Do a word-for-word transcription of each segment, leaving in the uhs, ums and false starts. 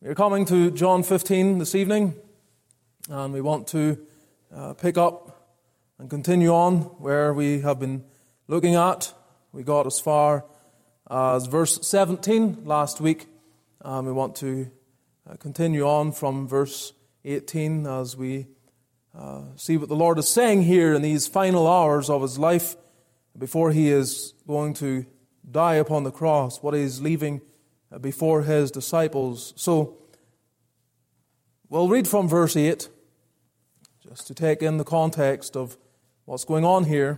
We're coming to John fifteen this evening, and we want to uh, pick up and continue on where we have been looking at. We got as far as verse seventeen last week, and we want to uh, continue on from verse eighteen as we uh, see what the Lord is saying here in these final hours of His life before He is going to die upon the cross, what He is leaving before His disciples. So, we'll read from verse eight, just to take in the context of what's going on here.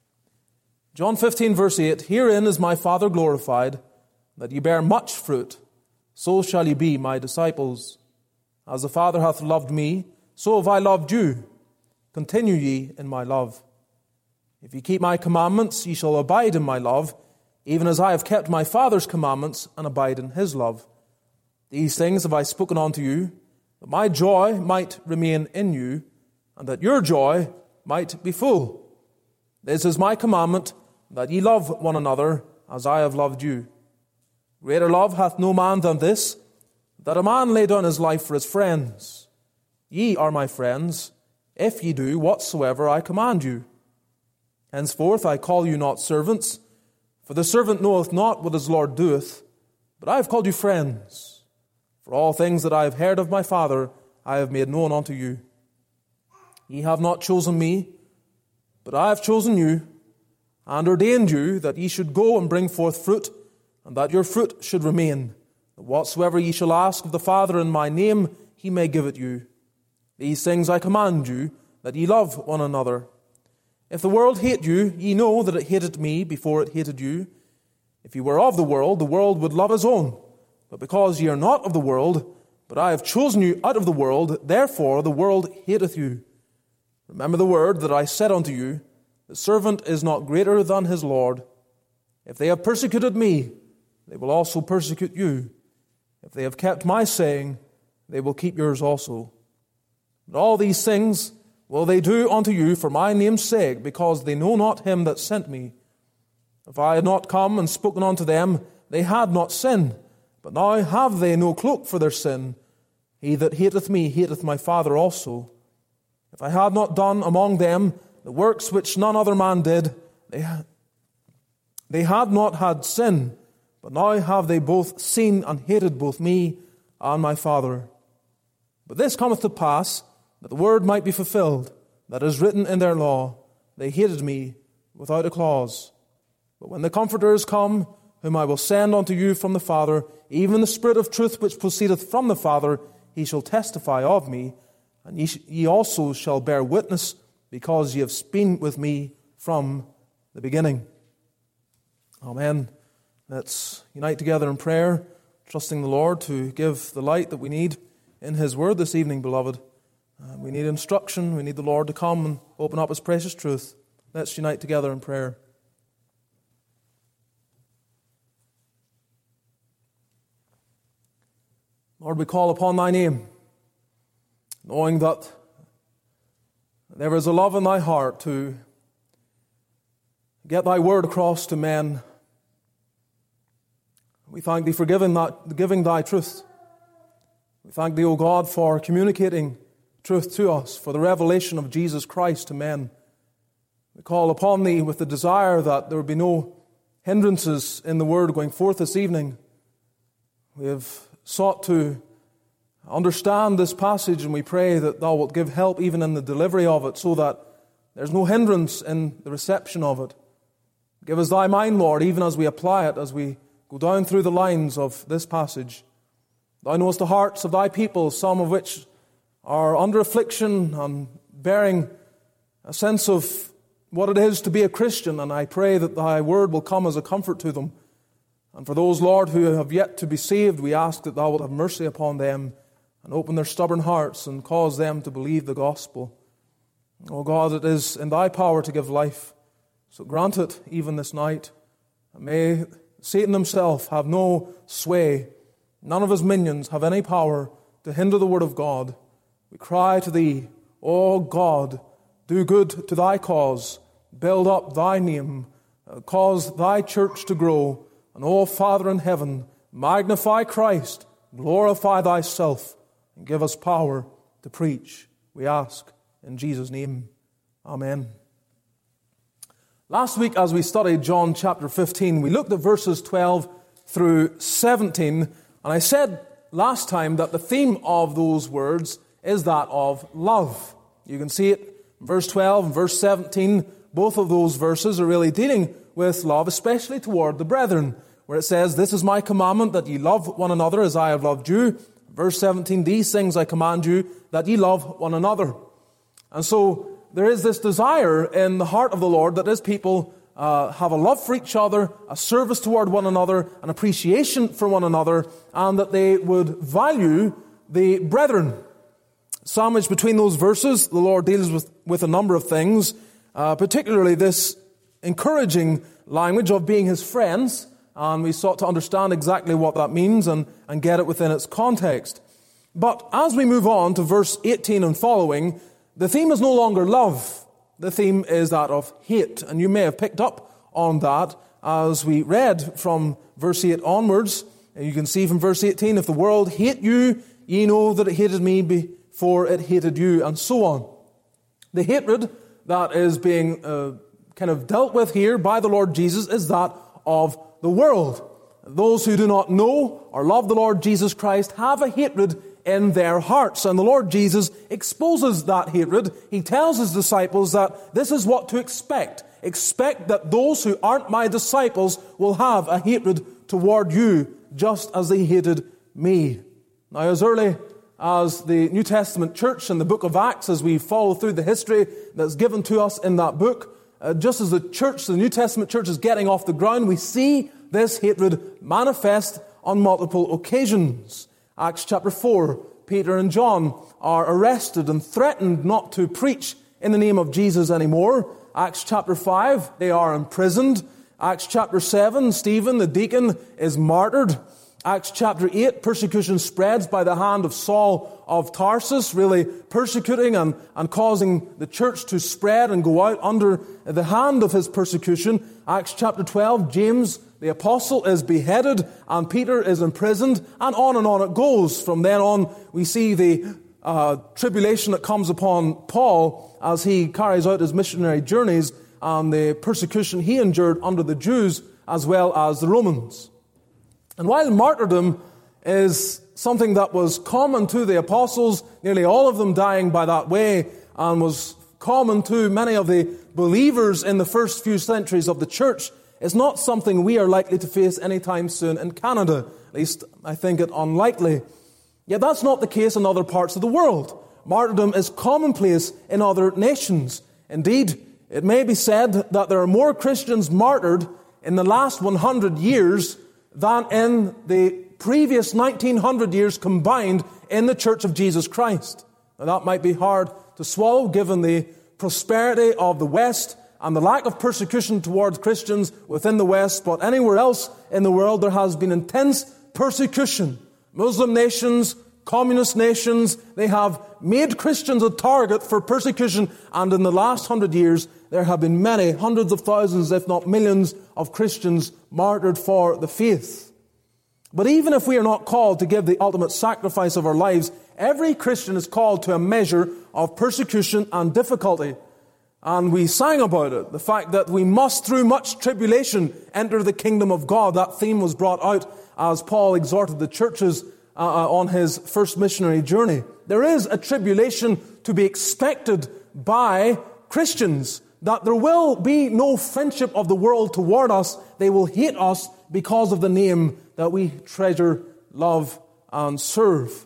John fifteen, verse eight, "Herein is my Father glorified, that ye bear much fruit, so shall ye be my disciples. As the Father hath loved me, so have I loved you. Continue ye in my love. If ye keep my commandments, ye shall abide in my love, even as I have kept my Father's commandments and abide in His love. These things have I spoken unto you, that my joy might remain in you, and that your joy might be full. This is my commandment, that ye love one another as I have loved you. Greater love hath no man than this, that a man lay down his life for his friends. Ye are my friends, if ye do whatsoever I command you. Henceforth I call you not servants, for the servant knoweth not what his Lord doeth, but I have called you friends. For all things that I have heard of my Father I have made known unto you. Ye have not chosen me, but I have chosen you, and ordained you that ye should go and bring forth fruit, and that your fruit should remain, that whatsoever ye shall ask of the Father in my name, He may give it you. These things I command you, that ye love one another. If the world hate you, ye know that it hated me before it hated you. If ye were of the world, the world would love his own. But because ye are not of the world, but I have chosen you out of the world, therefore the world hateth you. Remember the word that I said unto you, the servant is not greater than his Lord. If they have persecuted me, they will also persecute you. If they have kept my saying, they will keep yours also. But all these things will they do unto you for my name's sake, because they know not him that sent me. If I had not come and spoken unto them, they had not sin. But now have they no cloak for their sin. He that hateth me hateth my Father also. If I had not done among them the works which none other man did, they, ha- they had not had sin. But now have they both seen and hated both me and my Father. But this cometh to pass, that the word might be fulfilled, that is written in their law, they hated me without a clause. But when the Comforter is come, whom I will send unto you from the Father, even the Spirit of truth which proceedeth from the Father, He shall testify of me, and ye, sh- ye also shall bear witness, because ye have been with me from the beginning." Amen. Let's unite together in prayer, trusting the Lord to give the light that we need in His Word this evening, beloved. Uh, we need instruction. We need the Lord to come and open up His precious truth. Let's unite together in prayer. Lord, we call upon Thy name, knowing that there is a love in Thy heart to get Thy word across to men. We thank Thee for giving, that, giving Thy truth. We thank Thee, O God, for communicating truth to us, for the revelation of Jesus Christ to men. We call upon Thee with the desire that there would be no hindrances in the word going forth this evening. We have sought to understand this passage, and we pray that Thou wilt give help even in the delivery of it, so that there's no hindrance in the reception of it. Give us Thy mind, Lord, even as we apply it, as we go down through the lines of this passage. Thou knowest the hearts of Thy people, some of which are under affliction and bearing a sense of what it is to be a Christian, and I pray that Thy word will come as a comfort to them. And for those, Lord, who have yet to be saved, we ask that Thou wilt have mercy upon them and open their stubborn hearts and cause them to believe the gospel. O God, it is in Thy power to give life, so grant it even this night. And may Satan himself have no sway, none of his minions have any power to hinder the word of God. We cry to Thee, O God, do good to Thy cause, build up Thy name, cause Thy church to grow, and O Father in heaven, magnify Christ glorify thyself, and give us power to preach. We ask in Jesus' name. Amen. Last week, as we studied John chapter fifteen, we looked at verses twelve through seventeen, and I said last time that the theme of those words is that of love. You can see it in verse twelve and verse seventeen. Both of those verses are really dealing with love, especially toward the brethren, where it says, "This is my commandment, that ye love one another as I have loved you." Verse seventeen, "These things I command you, that ye love one another." And so there is this desire in the heart of the Lord that His people uh, have a love for each other, a service toward one another, an appreciation for one another, and that they would value the brethren. Sandwiched between those verses, the Lord deals with, with a number of things, uh, particularly this encouraging language of being His friends, and we sought to understand exactly what that means and, and get it within its context. But as we move on to verse eighteen and following, the theme is no longer love. The theme is that of hate. And you may have picked up on that as we read from verse eight onwards. And you can see from verse eighteen, "If the world hate you, ye know that it hated me before it hated you," and so on. The hatred that is being uh, kind of dealt with here by the Lord Jesus is that of the world. Those who do not know or love the Lord Jesus Christ have a hatred in their hearts. And the Lord Jesus exposes that hatred. He tells His disciples that this is what to expect. Expect that those who aren't my disciples will have a hatred toward you, just as they hated me. Now, as early as the New Testament church in the book of Acts, as we follow through the history that's given to us in that book, uh, just as the church, the New Testament church, is getting off the ground, we see this hatred manifest on multiple occasions. Acts chapter four, Peter and John are arrested and threatened not to preach in the name of Jesus anymore. Acts chapter five, they are imprisoned. Acts chapter seven, Stephen, the deacon, is martyred. Acts chapter eight, persecution spreads by the hand of Saul of Tarsus, really persecuting and, and causing the church to spread and go out under the hand of his persecution. Acts chapter twelve, James, the apostle, is beheaded and Peter is imprisoned, and on and on it goes. From then on, we see the uh, tribulation that comes upon Paul as he carries out his missionary journeys and the persecution he endured under the Jews as well as the Romans. And while martyrdom is something that was common to the apostles, nearly all of them dying by that way, and was common to many of the believers in the first few centuries of the church, it's not something we are likely to face anytime soon in Canada. At least I think it unlikely. Yet that's not the case in other parts of the world. Martyrdom is commonplace in other nations. Indeed, it may be said that there are more Christians martyred in the last one hundred years than in the previous nineteen hundred years combined in the Church of Jesus Christ. Now, that might be hard to swallow given the prosperity of the West and the lack of persecution towards Christians within the West, but anywhere else in the world there has been intense persecution. Muslim nations, communist nations, they have made Christians a target for persecution, and in the last hundred years there have been many, hundreds of thousands, if not millions, of Christians martyred for the faith. But even if we are not called to give the ultimate sacrifice of our lives, every Christian is called to a measure of persecution and difficulty. And we sang about it, the fact that we must, through much tribulation, enter the kingdom of God. That theme was brought out as Paul exhorted the churches uh, on his first missionary journey. There is a tribulation to be expected by Christians, that there will be no friendship of the world toward us. They will hate us because of the name that we treasure, love, and serve.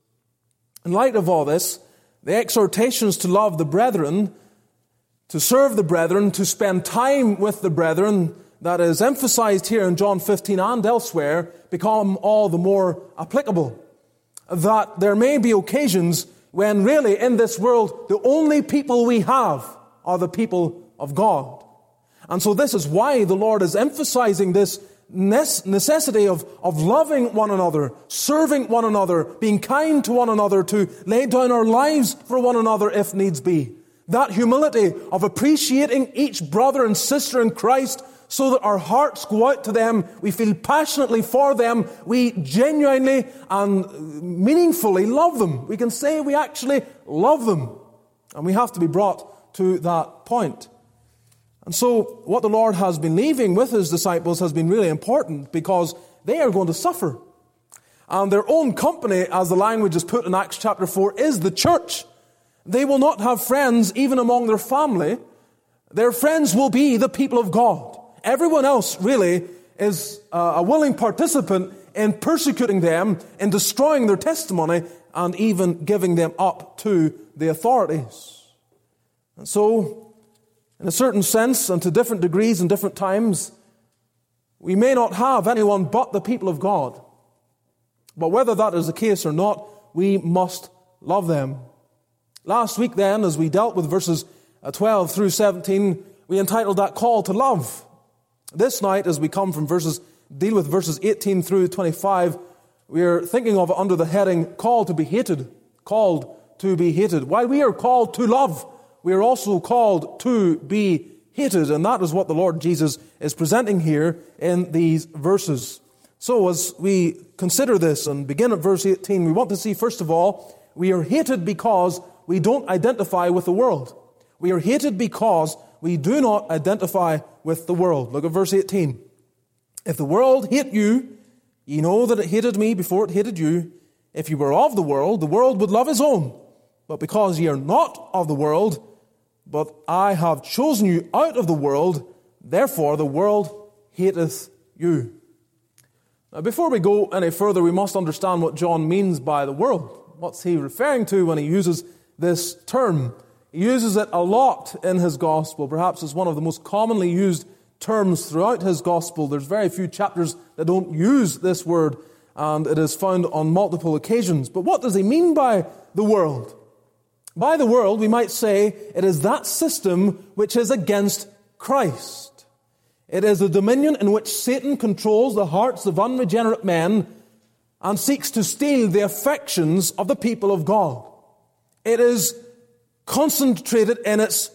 In light of all this, the exhortations to love the brethren, to serve the brethren, to spend time with the brethren, that is emphasized here in John fifteen and elsewhere, become all the more applicable. That there may be occasions when really in this world the only people we have are the people of God. And so this is why the Lord is emphasizing this necessity of, of loving one another, serving one another, being kind to one another, to lay down our lives for one another if needs be. That humility of appreciating each brother and sister in Christ so that our hearts go out to them. We feel passionately for them. We genuinely and meaningfully love them. We can say we actually love them. And we have to be brought to that point. And so what the Lord has been leaving with his disciples has been really important, because they are going to suffer. And their own company, as the language is put in Acts chapter four, is the church. They will not have friends even among their family. Their friends will be the people of God. Everyone else really is a willing participant in persecuting them, in destroying their testimony, and even giving them up to the authorities. And so, in a certain sense, and to different degrees and different times, we may not have anyone but the people of God. But whether that is the case or not, we must love them. Last week then, as we dealt with verses twelve through seventeen, we entitled that Call to Love. This night, as we come from verses, deal with verses eighteen through twenty-five, we are thinking of it under the heading, Called to be Hated. Called to be hated. While we are called to love, we are also called to be hated. And that is what the Lord Jesus is presenting here in these verses. So as we consider this and begin at verse eighteen, we want to see, first of all, we are hated because we don't identify with the world. We are hated because we do not identify with the world. Look at verse eighteen. If the world hate you, ye know that it hated me before it hated you. If you were of the world, the world would love his own. But because ye are not of the world, but I have chosen you out of the world, therefore the world hateth you. Now, before we go any further, we must understand what John means by the world. What's he referring to when he uses this term? He uses it a lot in his gospel. Perhaps it's one of the most commonly used terms throughout his gospel. There's very few chapters that don't use this word, and it is found on multiple occasions. But what does he mean by the world? By the world, we might say it is that system which is against Christ. It is the dominion in which Satan controls the hearts of unregenerate men and seeks to steal the affections of the people of God. It is concentrated in its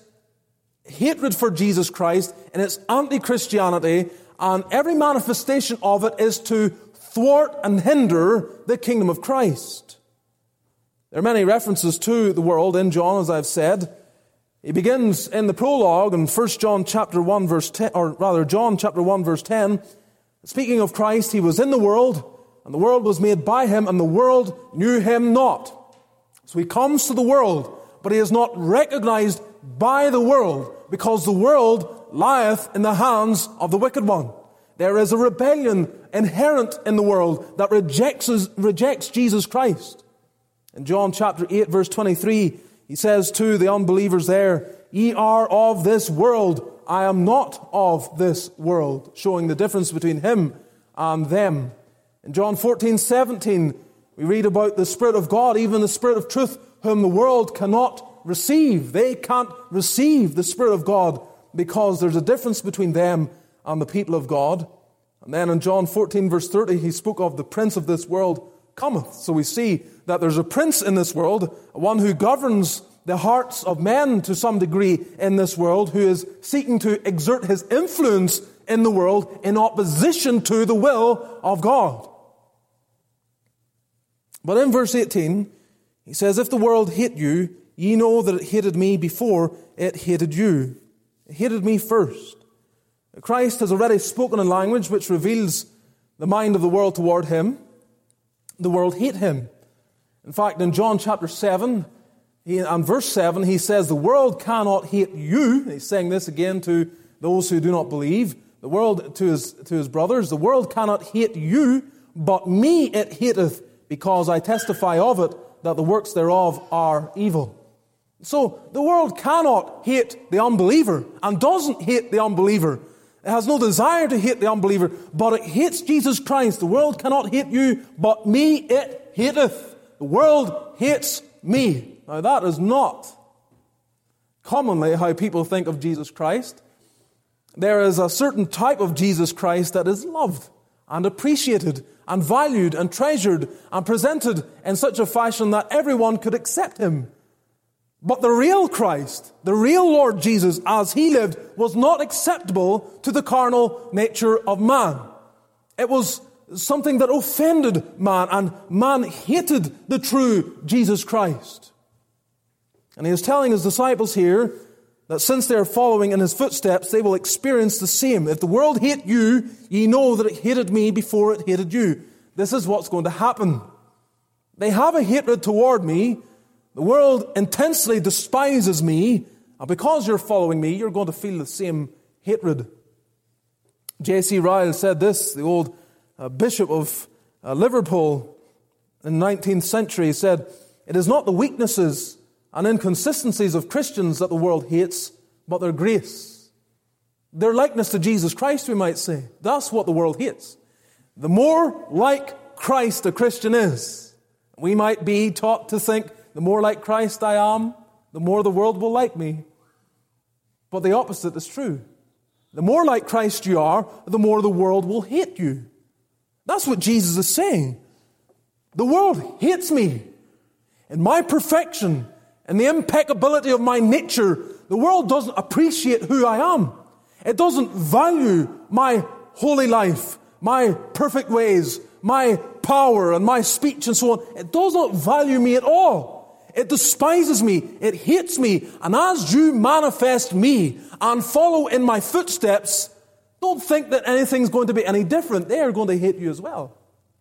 hatred for Jesus Christ, in its anti-Christianity, and every manifestation of it is to thwart and hinder the kingdom of Christ. There are many references to the world in John, as I've said. He begins in the prologue in First John chapter one verse ten, or rather John chapter one verse ten, speaking of Christ, he was in the world, and the world was made by him, and the world knew him not. So he comes to the world, but he is not recognized by the world, because the world lieth in the hands of the wicked one. There is a rebellion inherent in the world that rejects, rejects Jesus Christ. In John chapter eight verse twenty-three, he says to the unbelievers there, ye are of this world, I am not of this world, showing the difference between him and them. In John fourteen seventeen, we read about the Spirit of God, even the Spirit of truth, whom the world cannot receive. They can't receive the Spirit of God because there's a difference between them and the people of God. And then in John fourteen verse thirty, he spoke of the prince of this world cometh. So we see that there's a prince in this world, one who governs the hearts of men to some degree in this world, who is seeking to exert his influence in the world in opposition to the will of God. But in verse eighteen, he says, if the world hate you, ye know that it hated me before it hated you. It hated me first. Christ has already spoken in language which reveals the mind of the world toward him. The world hate him. In fact, in John chapter seven, he, and verse seven, he says, the world cannot hate you. He's saying this again to those who do not believe. The world, to his, to his brothers, the world cannot hate you, but me it hateth, because I testify of it, that the works thereof are evil. So, the world cannot hate the unbeliever, and doesn't hate the unbeliever. It has no desire to hate the unbeliever, but it hates Jesus Christ. The world cannot hate you, but me it hateth. The world hates me. Now that is not commonly how people think of Jesus Christ. There is a certain type of Jesus Christ that is loved and appreciated and valued and treasured and presented in such a fashion that everyone could accept him. But the real Christ, the real Lord Jesus, as he lived, was not acceptable to the carnal nature of man. It was something that offended man, and man hated the true Jesus Christ. And he is telling his disciples here that since they are following in his footsteps, they will experience the same. If the world hate you, ye know that it hated me before it hated you. This is what's going to happen. They have a hatred toward me. The world intensely despises me, and because you're following me, you're going to feel the same hatred. J C Ryle said this, the old uh, bishop of uh, Liverpool in the nineteenth century. He said, "It is not the weaknesses and inconsistencies of Christians that the world hates, but their grace." Their likeness to Jesus Christ, we might say. That's what the world hates. The more like Christ a Christian is, we might be taught to think, the more like Christ I am, the more the world will like me. But the opposite is true. The more like Christ you are, the more the world will hate you. That's what Jesus is saying. The world hates me. In my perfection, and the impeccability of my nature, the world doesn't appreciate who I am. It doesn't value my holy life, my perfect ways, my power and my speech and so on. It does not value me at all. It despises me. It hates me. And as you manifest me and follow in my footsteps, don't think that anything's going to be any different. They are going to hate you as well.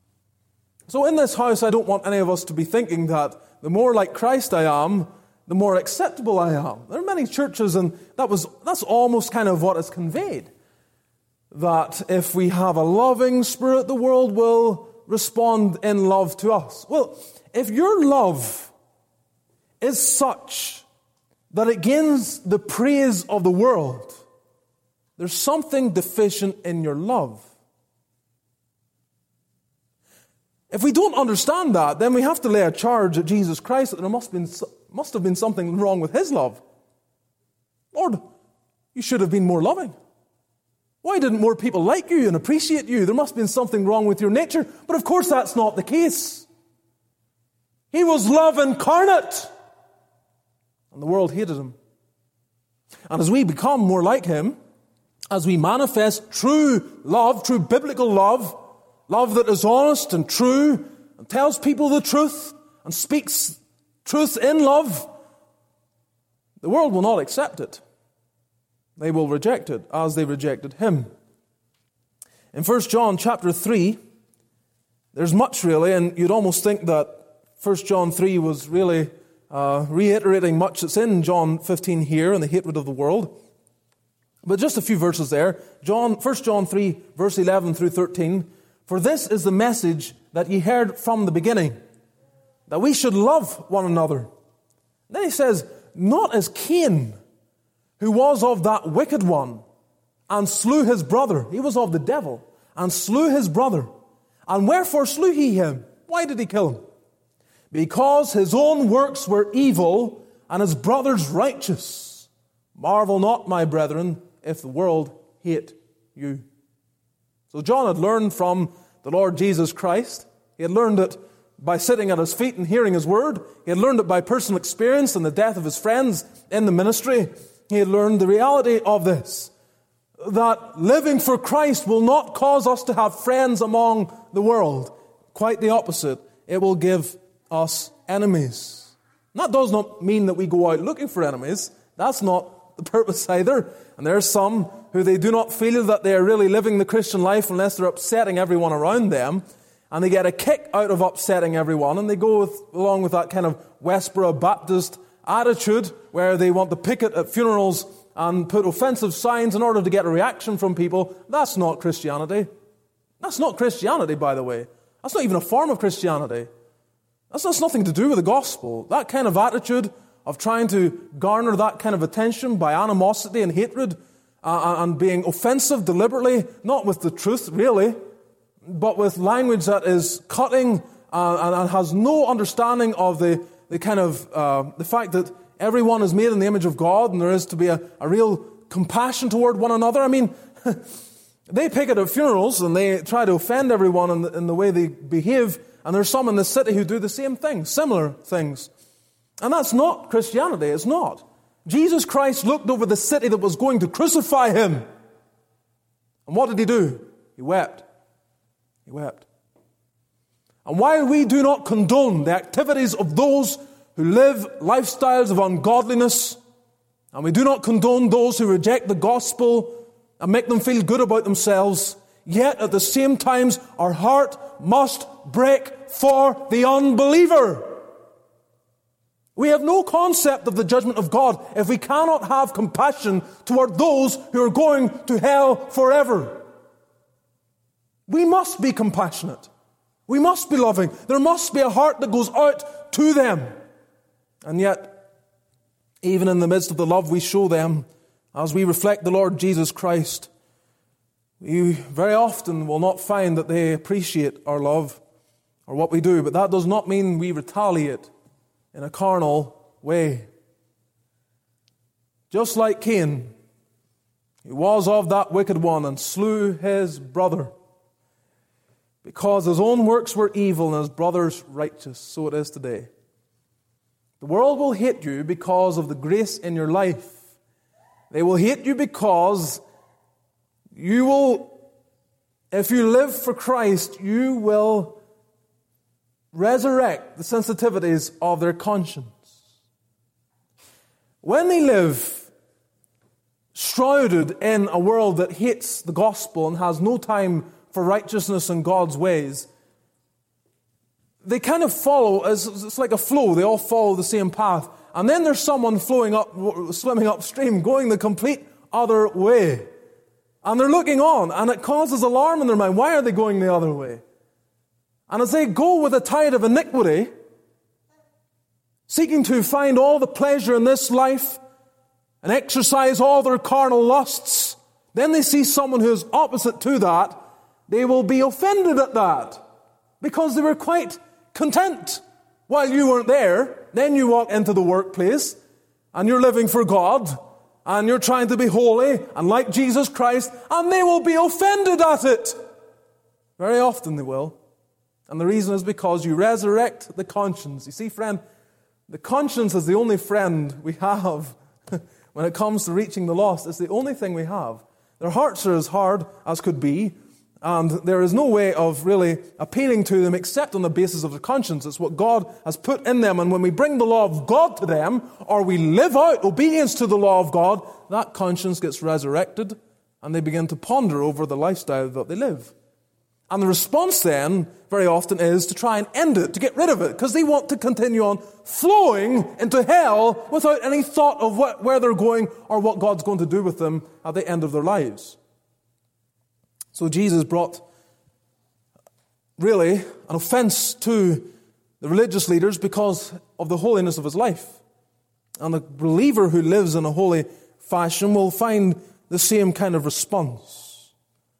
So in this house, I don't want any of us to be thinking that the more like Christ I am, the more acceptable I am. There are many churches, and that was that's almost kind of what is conveyed. That if we have a loving spirit, the world will respond in love to us. Well, if your love is such that it gains the praise of the world, there's something deficient in your love. If we don't understand that, then we have to lay a charge at Jesus Christ that there must have been, must have been something wrong with his love. Lord, you should have been more loving. Why didn't more people like you and appreciate you? There must have been something wrong with your nature. But of course that's not the case. He was love incarnate. And the world hated him. And as we become more like him, as we manifest true love, true biblical love, love that is honest and true, and tells people the truth, and speaks truth in love, the world will not accept it. They will reject it as they rejected him. In First John chapter three, there's much really, and you'd almost think that First John three was really uh, reiterating much that's in John fifteen here, and the hatred of the world. But just a few verses there. John, First John three, verse eleven through thirteen. For this is the message that ye heard from the beginning, that we should love one another. And then he says, not as Cain, who was of that wicked one, and slew his brother. He was of the devil, and slew his brother. And wherefore slew he him? Why did he kill him? Because his own works were evil, and his brother's righteous. Marvel not, my brethren, if the world hate you. So John had learned from the Lord Jesus Christ. He had learned it by sitting at his feet and hearing his word. He had learned it by personal experience and the death of his friends in the ministry. He had learned the reality of this, that living for Christ will not cause us to have friends among the world. Quite the opposite. It will give us enemies. And that does not mean that we go out looking for enemies. That's not the purpose either. And there are some who they do not feel that they are really living the Christian life unless they're upsetting everyone around them. And they get a kick out of upsetting everyone. And they go with, along with that kind of Westboro Baptist attitude where they want to picket at funerals and put offensive signs in order to get a reaction from people. That's not Christianity. That's not Christianity, by the way. That's not even a form of Christianity. That's, that's nothing to do with the gospel. That kind of attitude of trying to garner that kind of attention by animosity and hatred uh, and being offensive deliberately, not with the truth really, but with language that is cutting uh, and, and has no understanding of the, the kind of uh, the fact that everyone is made in the image of God and there is to be a, a real compassion toward one another. I mean, they picket at funerals and they try to offend everyone in the, in the way they behave, and there's some in the city who do the same thing, similar things. And that's not Christianity, it's not. Jesus Christ looked over the city that was going to crucify him. And what did he do? He wept. He wept. And while we do not condone the activities of those who live lifestyles of ungodliness, and we do not condone those who reject the gospel and make them feel good about themselves, yet at the same time our heart must break for the unbeliever. We have no concept of the judgment of God if we cannot have compassion toward those who are going to hell forever. We must be compassionate. We must be loving. There must be a heart that goes out to them. And yet, even in the midst of the love we show them, as we reflect the Lord Jesus Christ, we very often will not find that they appreciate our love or what we do. But that does not mean we retaliate in a carnal way. Just like Cain, he was of that wicked one and slew his brother, because his own works were evil and his brother's righteous. So it is today. The world will hate you because of the grace in your life. They will hate you because you will, if you live for Christ, you will resurrect the sensitivities of their conscience. When they live shrouded in a world that hates the gospel and has no time for righteousness and God's ways, they kind of follow, it's like a flow, they all follow the same path. And then there's someone flowing up, swimming upstream, going the complete other way. And they're looking on, and it causes alarm in their mind. Why are they going the other way? And as they go with a tide of iniquity, seeking to find all the pleasure in this life and exercise all their carnal lusts, then they see someone who is opposite to that. They will be offended at that because they were quite content while you weren't there. Then you walk into the workplace and you're living for God and you're trying to be holy and like Jesus Christ, and they will be offended at it. Very often they will. And the reason is because you resurrect the conscience. You see, friend, the conscience is the only friend we have when it comes to reaching the lost. It's the only thing we have. Their hearts are as hard as could be, and there is no way of really appealing to them except on the basis of their conscience. It's what God has put in them, and when we bring the law of God to them, or we live out obedience to the law of God, that conscience gets resurrected, and they begin to ponder over the lifestyle that they live. And the response then, very often, is to try and end it, to get rid of it, because they want to continue on flowing into hell without any thought of what, where they're going or what God's going to do with them at the end of their lives. So Jesus brought, really, an offense to the religious leaders because of the holiness of his life. And the believer who lives in a holy fashion will find the same kind of response.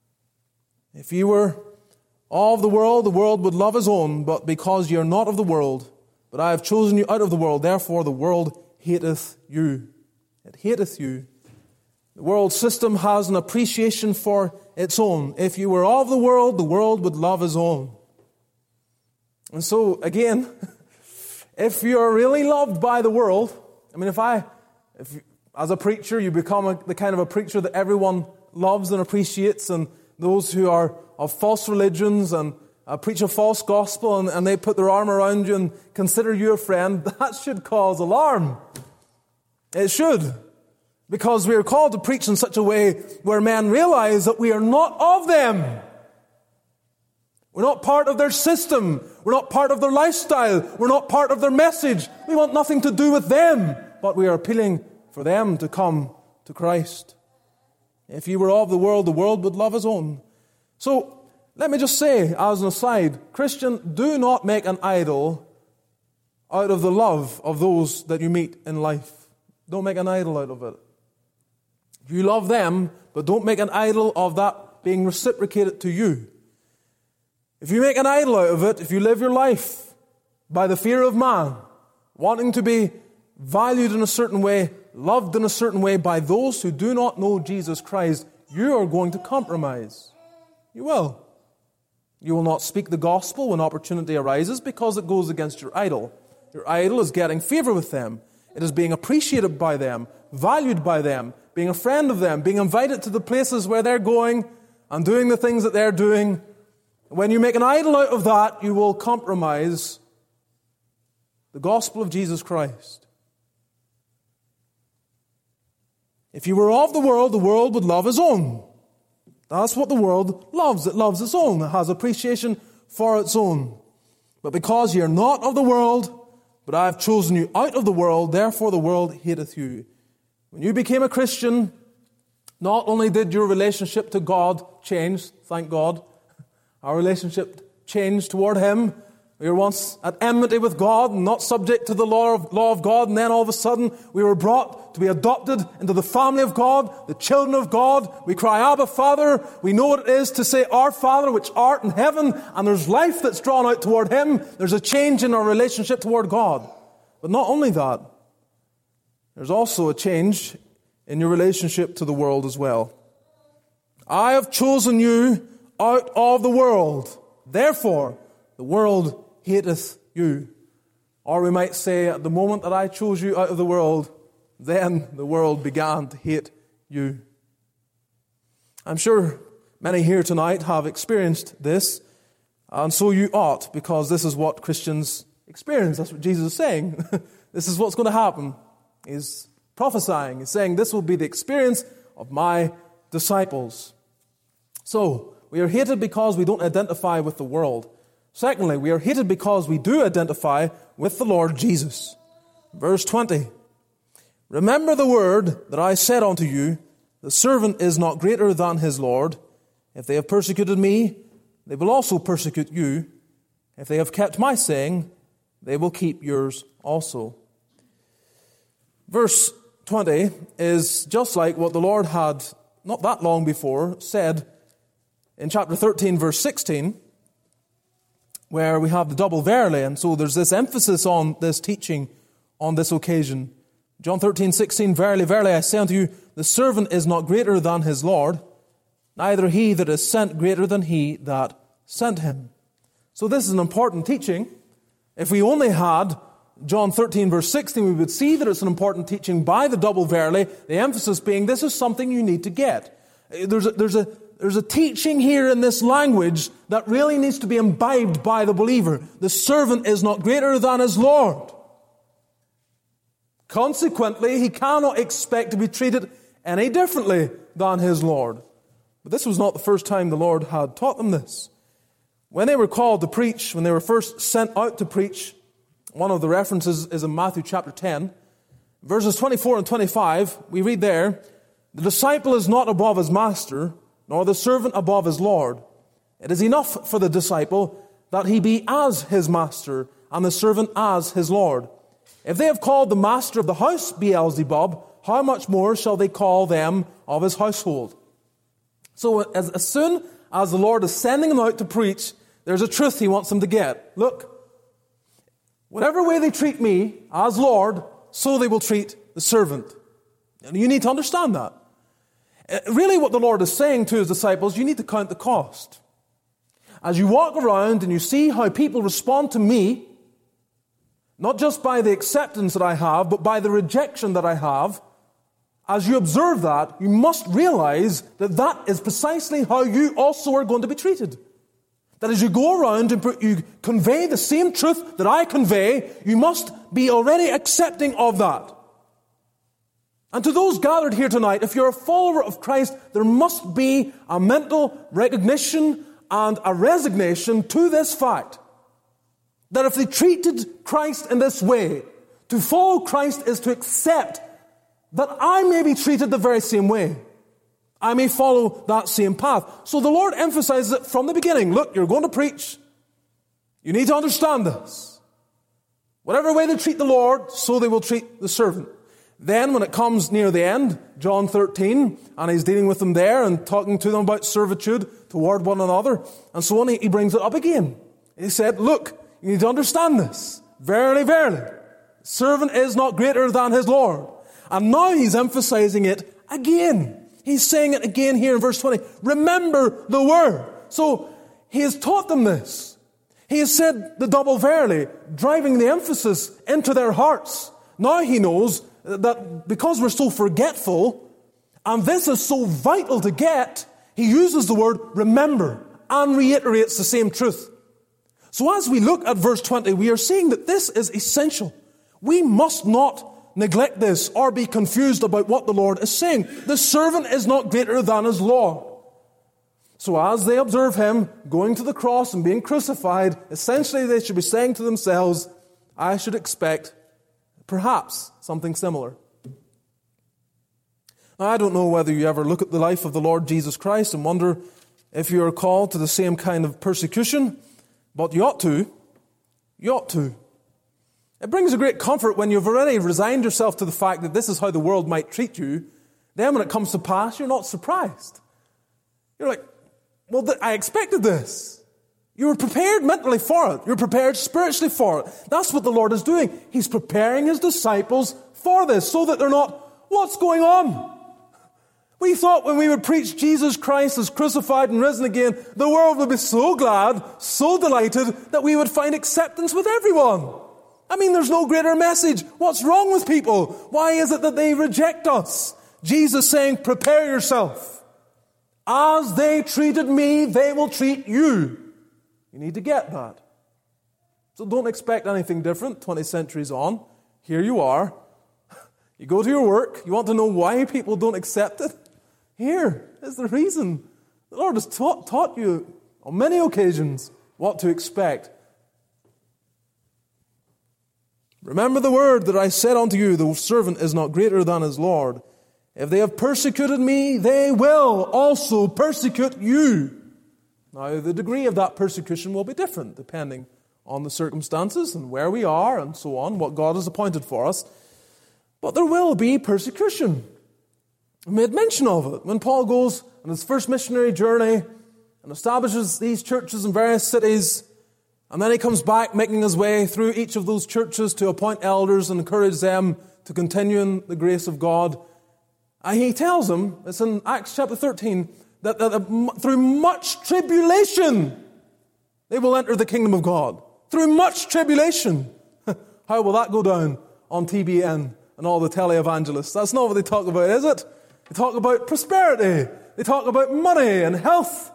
If you were of the world, the world would love his own, but because ye are not of the world, but I have chosen you out of the world, therefore the world hateth you. It hateth you. The world system has an appreciation for its own. If you were of the world, the world would love his own. And so, again, if you're really loved by the world, I mean, if I, if you, as a preacher, you become a, the kind of a preacher that everyone loves and appreciates, and those who are of false religions and uh, preach a false gospel, and, and they put their arm around you and consider you a friend, that should cause alarm. It should. Because we are called to preach in such a way where men realize that we are not of them. We're not part of their system. We're not part of their lifestyle. We're not part of their message. We want nothing to do with them. But we are appealing for them to come to Christ. If you were of the world, the world would love his own. So, let me just say, as an aside, Christian, do not make an idol out of the love of those that you meet in life. Don't make an idol out of it. You love them, but don't make an idol of that being reciprocated to you. If you make an idol out of it, if you live your life by the fear of man, wanting to be valued in a certain way, loved in a certain way by those who do not know Jesus Christ, you are going to compromise. You will. You will not speak the gospel when opportunity arises because it goes against your idol. Your idol is getting favor with them. It is being appreciated by them, valued by them, being a friend of them, being invited to the places where they're going and doing the things that they're doing. When you make an idol out of that, you will compromise the gospel of Jesus Christ. If you were of the world, the world would love its own. That's what the world loves. It loves its own. It has appreciation for its own. But because you're not of the world, but I have chosen you out of the world, therefore the world hateth you. When you became a Christian, not only did your relationship to God change, thank God, our relationship changed toward Him. We were once at enmity with God and not subject to the law of, law of God, and then all of a sudden we were brought to be adopted into the family of God, the children of God. We cry, Abba, Father. We know what it is to say, Our Father which art in heaven, and there's life that's drawn out toward Him. There's a change in our relationship toward God. But not only that, there's also a change in your relationship to the world as well. I have chosen you out of the world. Therefore, the world hateth you. Or we might say, at the moment that I chose you out of the world, then the world began to hate you. I'm sure many here tonight have experienced this, and so you ought, because this is what Christians experience. That's what Jesus is saying. This is what's going to happen. He's prophesying. He's saying this will be the experience of my disciples. So, we are hated because we don't identify with the world. Secondly, we are hated because we do identify with the Lord Jesus. Verse twenty. Remember the word that I said unto you, the servant is not greater than his Lord. If they have persecuted me, they will also persecute you. If they have kept my saying, they will keep yours also. Verse twenty is just like what the Lord had, not that long before, said in chapter thirteen, verse sixteen, where we have the double verily, and so there's this emphasis on this teaching on this occasion. John thirteen, sixteen, Verily, verily, I say unto you, the servant is not greater than his Lord, neither he that is sent greater than he that sent him. So this is an important teaching. If we only had John thirteen, verse sixteen, we would see that it's an important teaching by the double verily, the emphasis being this is something you need to get. There's a, there's a There's a teaching here in this language that really needs to be imbibed by the believer. The servant is not greater than his Lord. Consequently, he cannot expect to be treated any differently than his Lord. But this was not the first time the Lord had taught them this. When they were called to preach, when they were first sent out to preach, one of the references is in Matthew chapter ten, verses twenty-four and twenty-five. We read there, the disciple is not above his master, nor the servant above his Lord. It is enough for the disciple that he be as his master, and the servant as his Lord. If they have called the master of the house Beelzebub, how much more shall they call them of his household? So as, as soon as the Lord is sending them out to preach, there's a truth he wants them to get. Look, whatever way they treat me as Lord, so they will treat the servant. And you need to understand that. Really what the Lord is saying to his disciples, you need to count the cost. As you walk around and you see how people respond to me, not just by the acceptance that I have, but by the rejection that I have, as you observe that, you must realize that that is precisely how you also are going to be treated. That as you go around and you convey the same truth that I convey, you must be already accepting of that. And to those gathered here tonight, if you're a follower of Christ, there must be a mental recognition and a resignation to this fact. That if they treated Christ in this way, to follow Christ is to accept that I may be treated the very same way. I may follow that same path. So the Lord emphasizes it from the beginning. Look, you're going to preach. You need to understand this. Whatever way they treat the Lord, so they will treat the servant. Then when it comes near the end, John thirteen, and he's dealing with them there and talking to them about servitude toward one another, and so on, he brings it up again. He said, look, you need to understand this. Verily, verily, servant is not greater than his Lord. And now he's emphasizing it again. He's saying it again here in verse twenty. Remember the word. So he has taught them this. He has said the double verily, driving the emphasis into their hearts. Now he knows that because we're so forgetful, and this is so vital to get, he uses the word remember and reiterates the same truth. So as we look at verse twenty, we are seeing that this is essential. We must not neglect this or be confused about what the Lord is saying. The servant is not greater than his Lord. So as they observe him going to the cross and being crucified, essentially they should be saying to themselves, I should expect perhaps something similar. Now, I don't know whether you ever look at the life of the Lord Jesus Christ and wonder if you are called to the same kind of persecution, but you ought to. You ought to. It brings a great comfort when you've already resigned yourself to the fact that this is how the world might treat you. Then when it comes to pass, you're not surprised. You're like, well, th- I expected this. You were prepared mentally for it. You're prepared spiritually for it. That's what the Lord is doing. He's preparing His disciples for this so that they're not, what's going on? We thought when we would preach Jesus Christ as crucified and risen again, the world would be so glad, so delighted, that we would find acceptance with everyone. I mean, there's no greater message. What's wrong with people? Why is it that they reject us? Jesus saying, prepare yourself. As they treated me, they will treat you. You need to get that. So don't expect anything different twenty centuries on. Here you are. You go to your work. You want to know why people don't accept it? Here is the reason. The Lord has taught, taught you on many occasions what to expect. Remember the word that I said unto you, the servant is not greater than his Lord. If they have persecuted me, they will also persecute you. Now, the degree of that persecution will be different depending on the circumstances and where we are and so on, what God has appointed for us. But there will be persecution. We made mention of it when Paul goes on his first missionary journey and establishes these churches in various cities. And then he comes back making his way through each of those churches to appoint elders and encourage them to continue in the grace of God. And he tells them, it's in Acts chapter thirteen, that, that uh, through much tribulation they will enter the kingdom of God. Through much tribulation. How will that go down on T B N and all the televangelists? That's not what they talk about, is it? They talk about prosperity. They talk about money and health.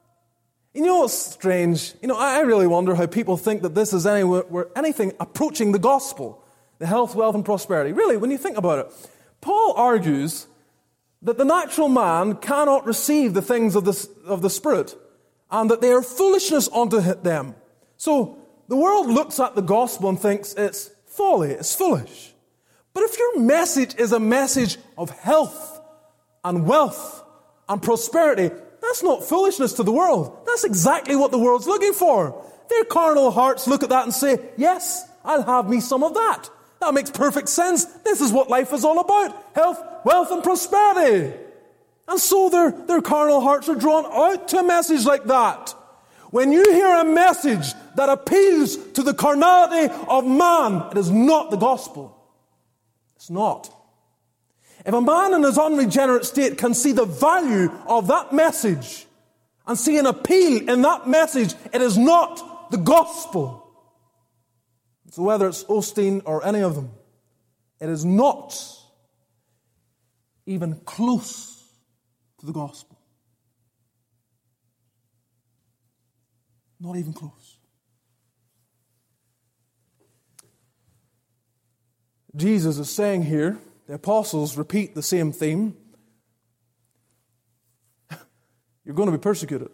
You know what's strange? You know, I really wonder how people think that this is anywhere, anything approaching the gospel. The health, wealth, and prosperity. Really, when you think about it, Paul argues that the natural man cannot receive the things of the, of the Spirit, and that they are foolishness unto them. So, the world looks at the gospel and thinks it's folly, it's foolish. But if your message is a message of health and wealth and prosperity, that's not foolishness to the world. That's exactly what the world's looking for. Their carnal hearts look at that and say, yes, I'll have me some of that. That makes perfect sense. This is what life is all about. Health, wealth, and prosperity. And so their, their carnal hearts are drawn out to a message like that. When you hear a message that appeals to the carnality of man, it is not the gospel. It's not. If a man in his unregenerate state can see the value of that message and see an appeal in that message, it is not the gospel. So whether it's Osteen or any of them, it is not even close to the gospel. Not even close. Jesus is saying here, the apostles repeat the same theme. You're going to be persecuted.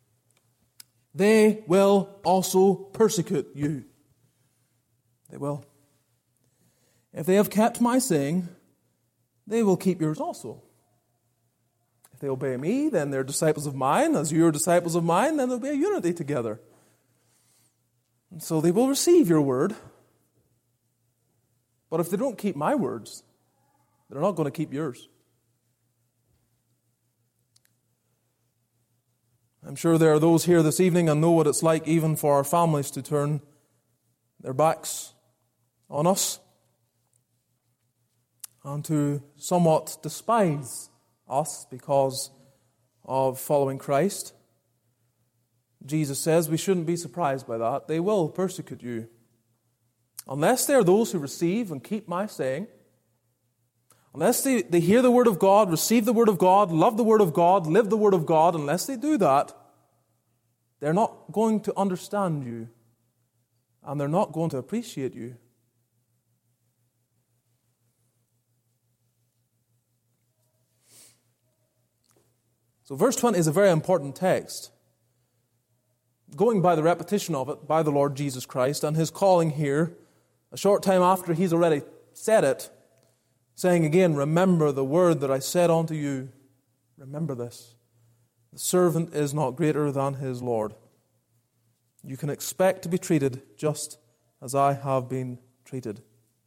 They will also persecute you. They will. If they have kept my saying, they will keep yours also. If they obey me, then they're disciples of mine. As you are disciples of mine, then there'll be a unity together. And so they will receive your word. But if they don't keep my words, they're not going to keep yours. I'm sure there are those here this evening and know what it's like even for our families to turn their backs on us and to somewhat despise us because of following Christ. Jesus says we shouldn't be surprised by that. They will persecute you. Unless they are those who receive and keep my saying, unless they, they hear the word of God, receive the word of God, love the word of God, live the word of God, unless they do that, they're not going to understand you, and they're not going to appreciate you. So verse twenty is a very important text. Going by the repetition of it by the Lord Jesus Christ and his calling here, a short time after he's already said it, saying again, remember the word that I said unto you. Remember this. The servant is not greater than his Lord. You can expect to be treated just as I have been treated.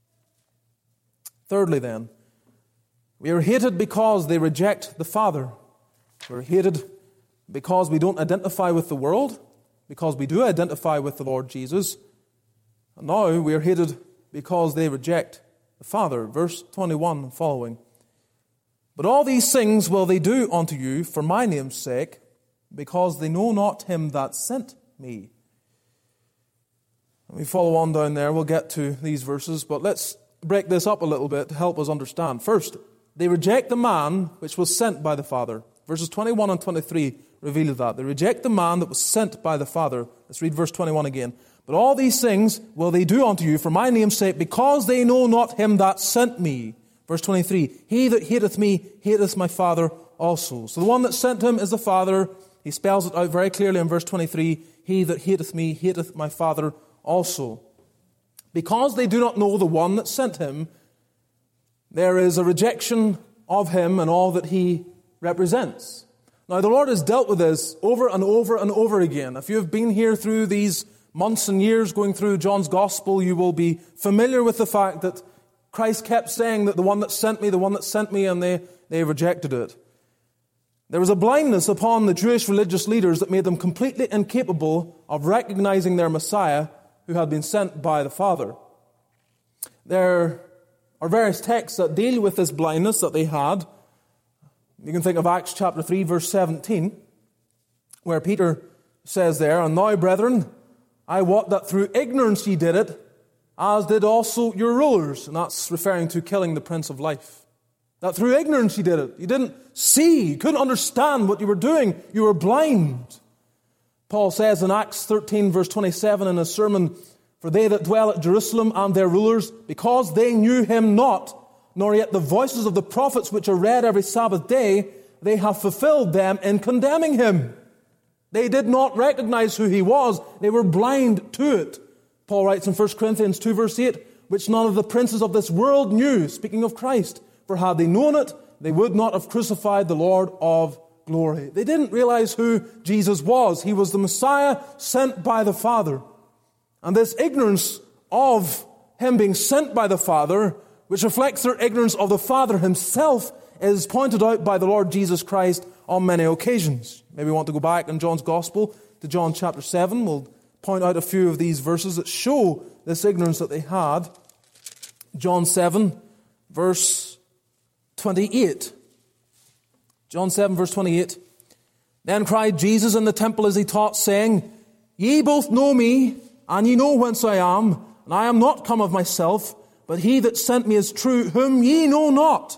Thirdly then, we are hated because they reject the Father. We're hated because we don't identify with the world, because we do identify with the Lord Jesus. And now we are hated because they reject the Father. Verse twenty-one and following. But all these things will they do unto you for my name's sake, because they know not him that sent me. And we follow on down there. We'll get to these verses, but let's break this up a little bit to help us understand. First, they reject the man which was sent by the Father. Verses twenty-one and twenty-three reveal that. They reject the man that was sent by the Father. Let's read verse twenty-one again. But all these things will they do unto you for my name's sake, because they know not him that sent me. Verse twenty-three, he that hateth me, hateth my Father also. So the one that sent him is the Father. He spells it out very clearly in verse twenty-three, he that hateth me, hateth my Father also. Because they do not know the one that sent him, there is a rejection of him and all that he represents. Now the Lord has dealt with this over and over and over again. If you have been here through these months and years going through John's Gospel, you will be familiar with the fact that Christ kept saying that the one that sent me, the one that sent me, and they, they rejected it. There was a blindness upon the Jewish religious leaders that made them completely incapable of recognizing their Messiah who had been sent by the Father. There are various texts that deal with this blindness that they had. You can think of Acts chapter three, verse seventeen, where Peter says there, and now, brethren, I wot that through ignorance ye did it, as did also your rulers. And that's referring to killing the Prince of Life. That through ignorance you did it. You didn't see, you couldn't understand what you were doing. You were blind. Paul says in Acts thirteen, verse twenty-seven in his sermon, for they that dwell at Jerusalem and their rulers, because they knew him not, nor yet the voices of the prophets which are read every Sabbath day, they have fulfilled them in condemning him. They did not recognize who he was. They were blind to it. Paul writes in First Corinthians two, verse eight, which none of the princes of this world knew, speaking of Christ. For had they known it, they would not have crucified the Lord of glory. They didn't realize who Jesus was. He was the Messiah sent by the Father. And this ignorance of him being sent by the Father, which reflects their ignorance of the Father himself, is pointed out by the Lord Jesus Christ on many occasions. Maybe we want to go back in John's Gospel to John chapter seven. We'll point out a few of these verses that show this ignorance that they had. John seven, verse twenty-eight. John seven, verse twenty-eight. Then cried Jesus in the temple as he taught, saying, Ye both know me, and ye know whence I am, and I am not come of myself, but he that sent me is true, whom ye know not.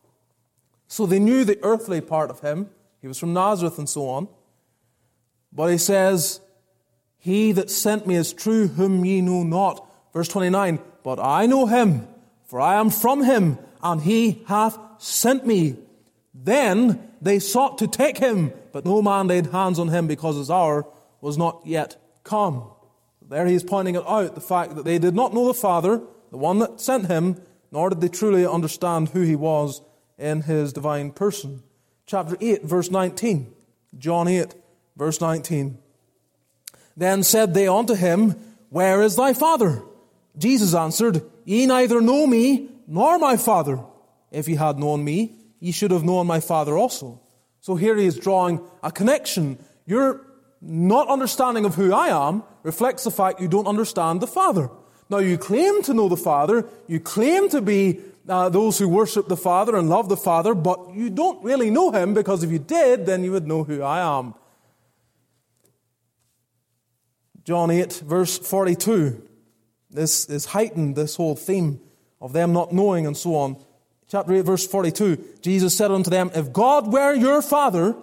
So they knew the earthly part of him. He was from Nazareth and so on. But he says, he that sent me is true, whom ye know not. Verse twenty-nine, but I know him, for I am from him, and he hath sent me. Then they sought to take him, but no man laid hands on him, because his hour was not yet come. There he is pointing it out, the fact that they did not know the Father, the one that sent him, nor did they truly understand who he was in his divine person. Chapter eight, verse nineteen. John eight, verse nineteen. Then said they unto him, Where is thy Father? Jesus answered, Ye neither know me, nor my Father. If ye had known me, ye should have known my Father also. So here he is drawing a connection. Your not understanding of who I am reflects the fact you don't understand the Father. Now you claim to know the Father, you claim to be uh, those who worship the Father and love the Father, but you don't really know him, because if you did, then you would know who I am. John eight, verse forty-two. This is heightened, this whole theme of them not knowing and so on. Chapter eight, verse forty-two. Jesus said unto them, if God were your Father,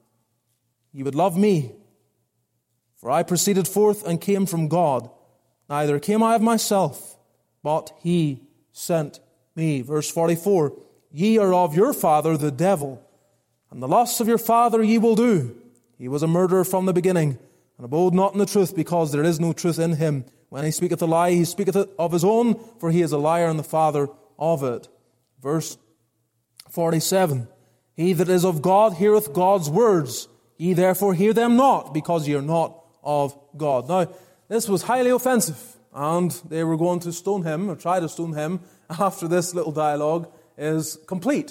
ye would love me. For I proceeded forth and came from God. Neither came I of myself, but he sent me. Verse forty-four. Ye are of your father the devil, and the lusts of your father ye will do. He was a murderer from the beginning, and abode not in the truth, because there is no truth in him. When he speaketh a lie, he speaketh of his own, for he is a liar and the father of it. Verse forty-seven. He that is of God heareth God's words. Ye therefore hear them not, because ye are not of God. Now, this was highly offensive, and they were going to stone him, or try to stone him, after this little dialogue is complete.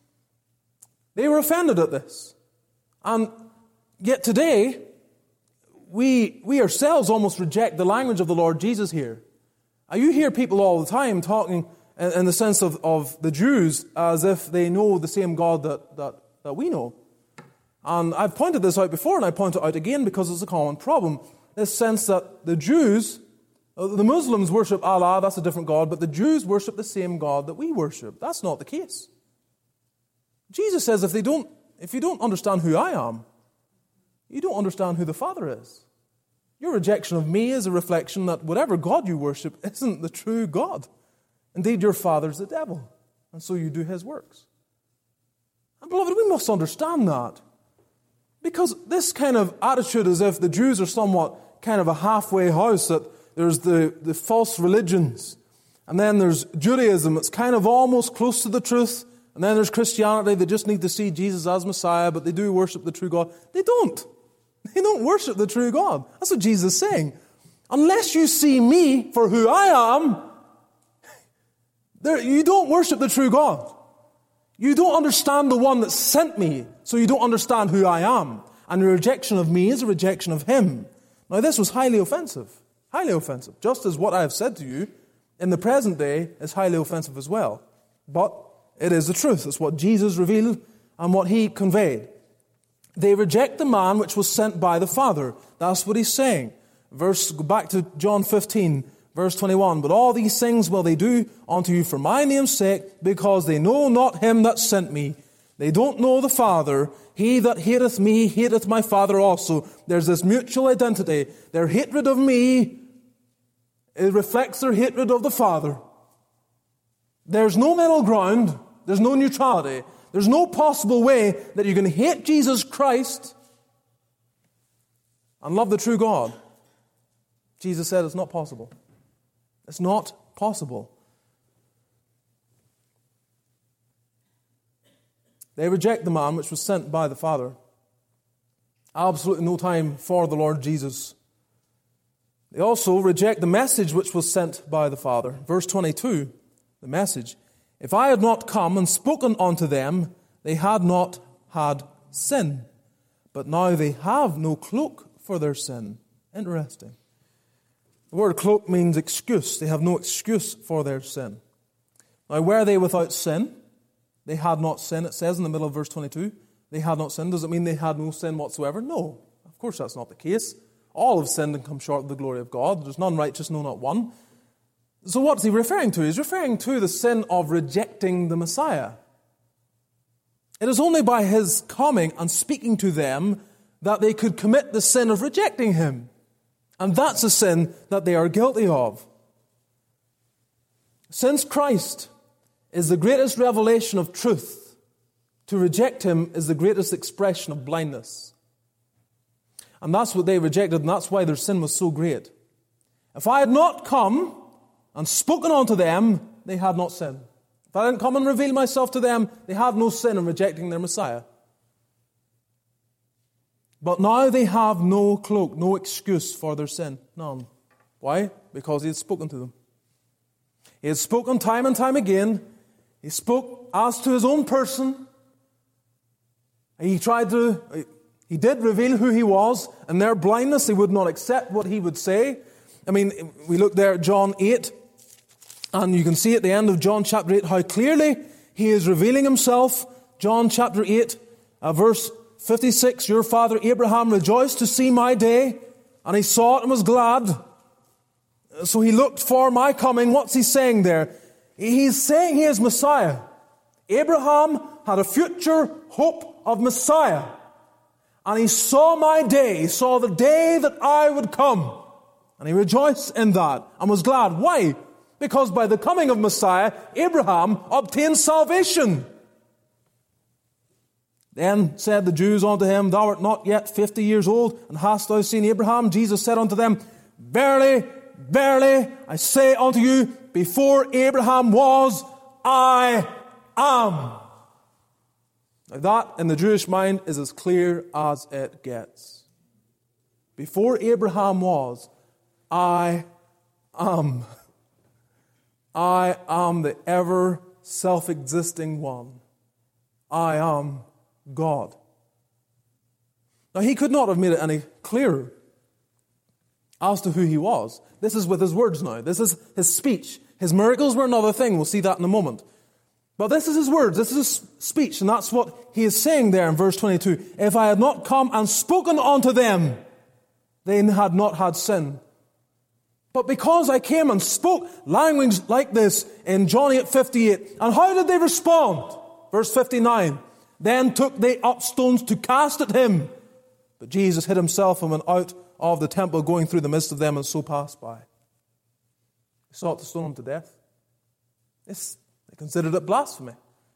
They were offended at this. And yet today, we we ourselves almost reject the language of the Lord Jesus here. And you hear people all the time talking in, in the sense of, of the Jews as if they know the same God that, that, that we know. And I've pointed this out before, and I point it out again because it's a common problem. This sense that the Jews, the Muslims worship Allah, that's a different God, but the Jews worship the same God that we worship. That's not the case. Jesus says if they don't, if you don't understand who I am, you don't understand who the Father is. Your rejection of me is a reflection that whatever God you worship isn't the true God. Indeed, your father's the devil, and so you do his works. And beloved, we must understand that. Because this kind of attitude as if the Jews are somewhat kind of a halfway house, that there's the, the false religions, and then there's Judaism, it's kind of almost close to the truth, and then there's Christianity, they just need to see Jesus as Messiah, but they do worship the true God. They don't. They don't worship the true God. That's what Jesus is saying. Unless you see me for who I am, there, you don't worship the true God. You don't understand the one that sent me, so you don't understand who I am. And your rejection of me is a rejection of him. Now this was highly offensive. Highly offensive. Just as what I have said to you in the present day is highly offensive as well. But it is the truth. It's what Jesus revealed and what he conveyed. They reject the man which was sent by the Father. That's what he's saying. Verse, go back to John fifteen, verse twenty-one. But all these things will they do unto you for my name's sake, because they know not him that sent me. They don't know the Father. He that hateth me hateth my Father also. There's this mutual identity. Their hatred of me, it reflects their hatred of the Father. There's no middle ground. There's no neutrality. There's no possible way that you can hate Jesus Christ and love the true God. Jesus said it's not possible. It's not possible. They reject the man which was sent by the Father. Absolutely no time for the Lord Jesus. They also reject the message which was sent by the Father. Verse twenty-two, the message. If I had not come and spoken unto them, they had not had sin. But now they have no cloak for their sin. Interesting. The word cloak means excuse. They have no excuse for their sin. Now, were they without sin? They had not sin. It says in the middle of verse twenty-two, they had not sinned. Does it mean they had no sin whatsoever? No. Of course that's not the case. All have sinned and come short of the glory of God. There's none righteous, no, not one. So what's he referring to? He's referring to the sin of rejecting the Messiah. It is only by his coming and speaking to them that they could commit the sin of rejecting him. And that's a sin that they are guilty of. Since Christ is the greatest revelation of truth, to reject him is the greatest expression of blindness. And that's what they rejected, and that's why their sin was so great. If I had not come and spoken unto them, they had not sinned. If I didn't come and reveal myself to them, they had no sin in rejecting their Messiah. But now they have no cloak, no excuse for their sin. None. Why? Because he had spoken to them. He had spoken time and time again. He spoke as to his own person. He tried to, he did reveal who he was. In their blindness, they would not accept what he would say. I mean, we look there at John eight, and you can see at the end of John chapter eight how clearly he is revealing himself. John chapter eight, uh, verse fifty-six, your father Abraham rejoiced to see my day, And he saw it and was glad. So he looked for my coming. What's he saying there? He's saying he is Messiah. Abraham had a future hope of Messiah. And he saw my day, he saw the day that I would come. And he rejoiced in that and was glad. Why? Because by the coming of Messiah, Abraham obtained salvation. Then said the Jews unto him, Thou art not yet fifty years old, and hast thou seen Abraham? Jesus said unto them, Verily, verily, I say unto you, before Abraham was, I am. Now that, in the Jewish mind, is as clear as it gets. Before Abraham was, I am. I am the ever self-existing one. I am God. Now, he could not have made it any clearer as to who he was. This is with his words now. This is his speech. His miracles were another thing. We'll see that in a moment. But this is his words. This is his speech. And that's what he is saying there in verse twenty-two. If I had not come and spoken unto them, they had not had sin. But because I came and spoke language like this in John eight fifty-eight, and how did they respond? Verse fifty-nine, then took they up stones to cast at him. But Jesus hid himself and went out of the temple, going through the midst of them, and so passed by. They sought to stone him to death. This, they considered it blasphemy.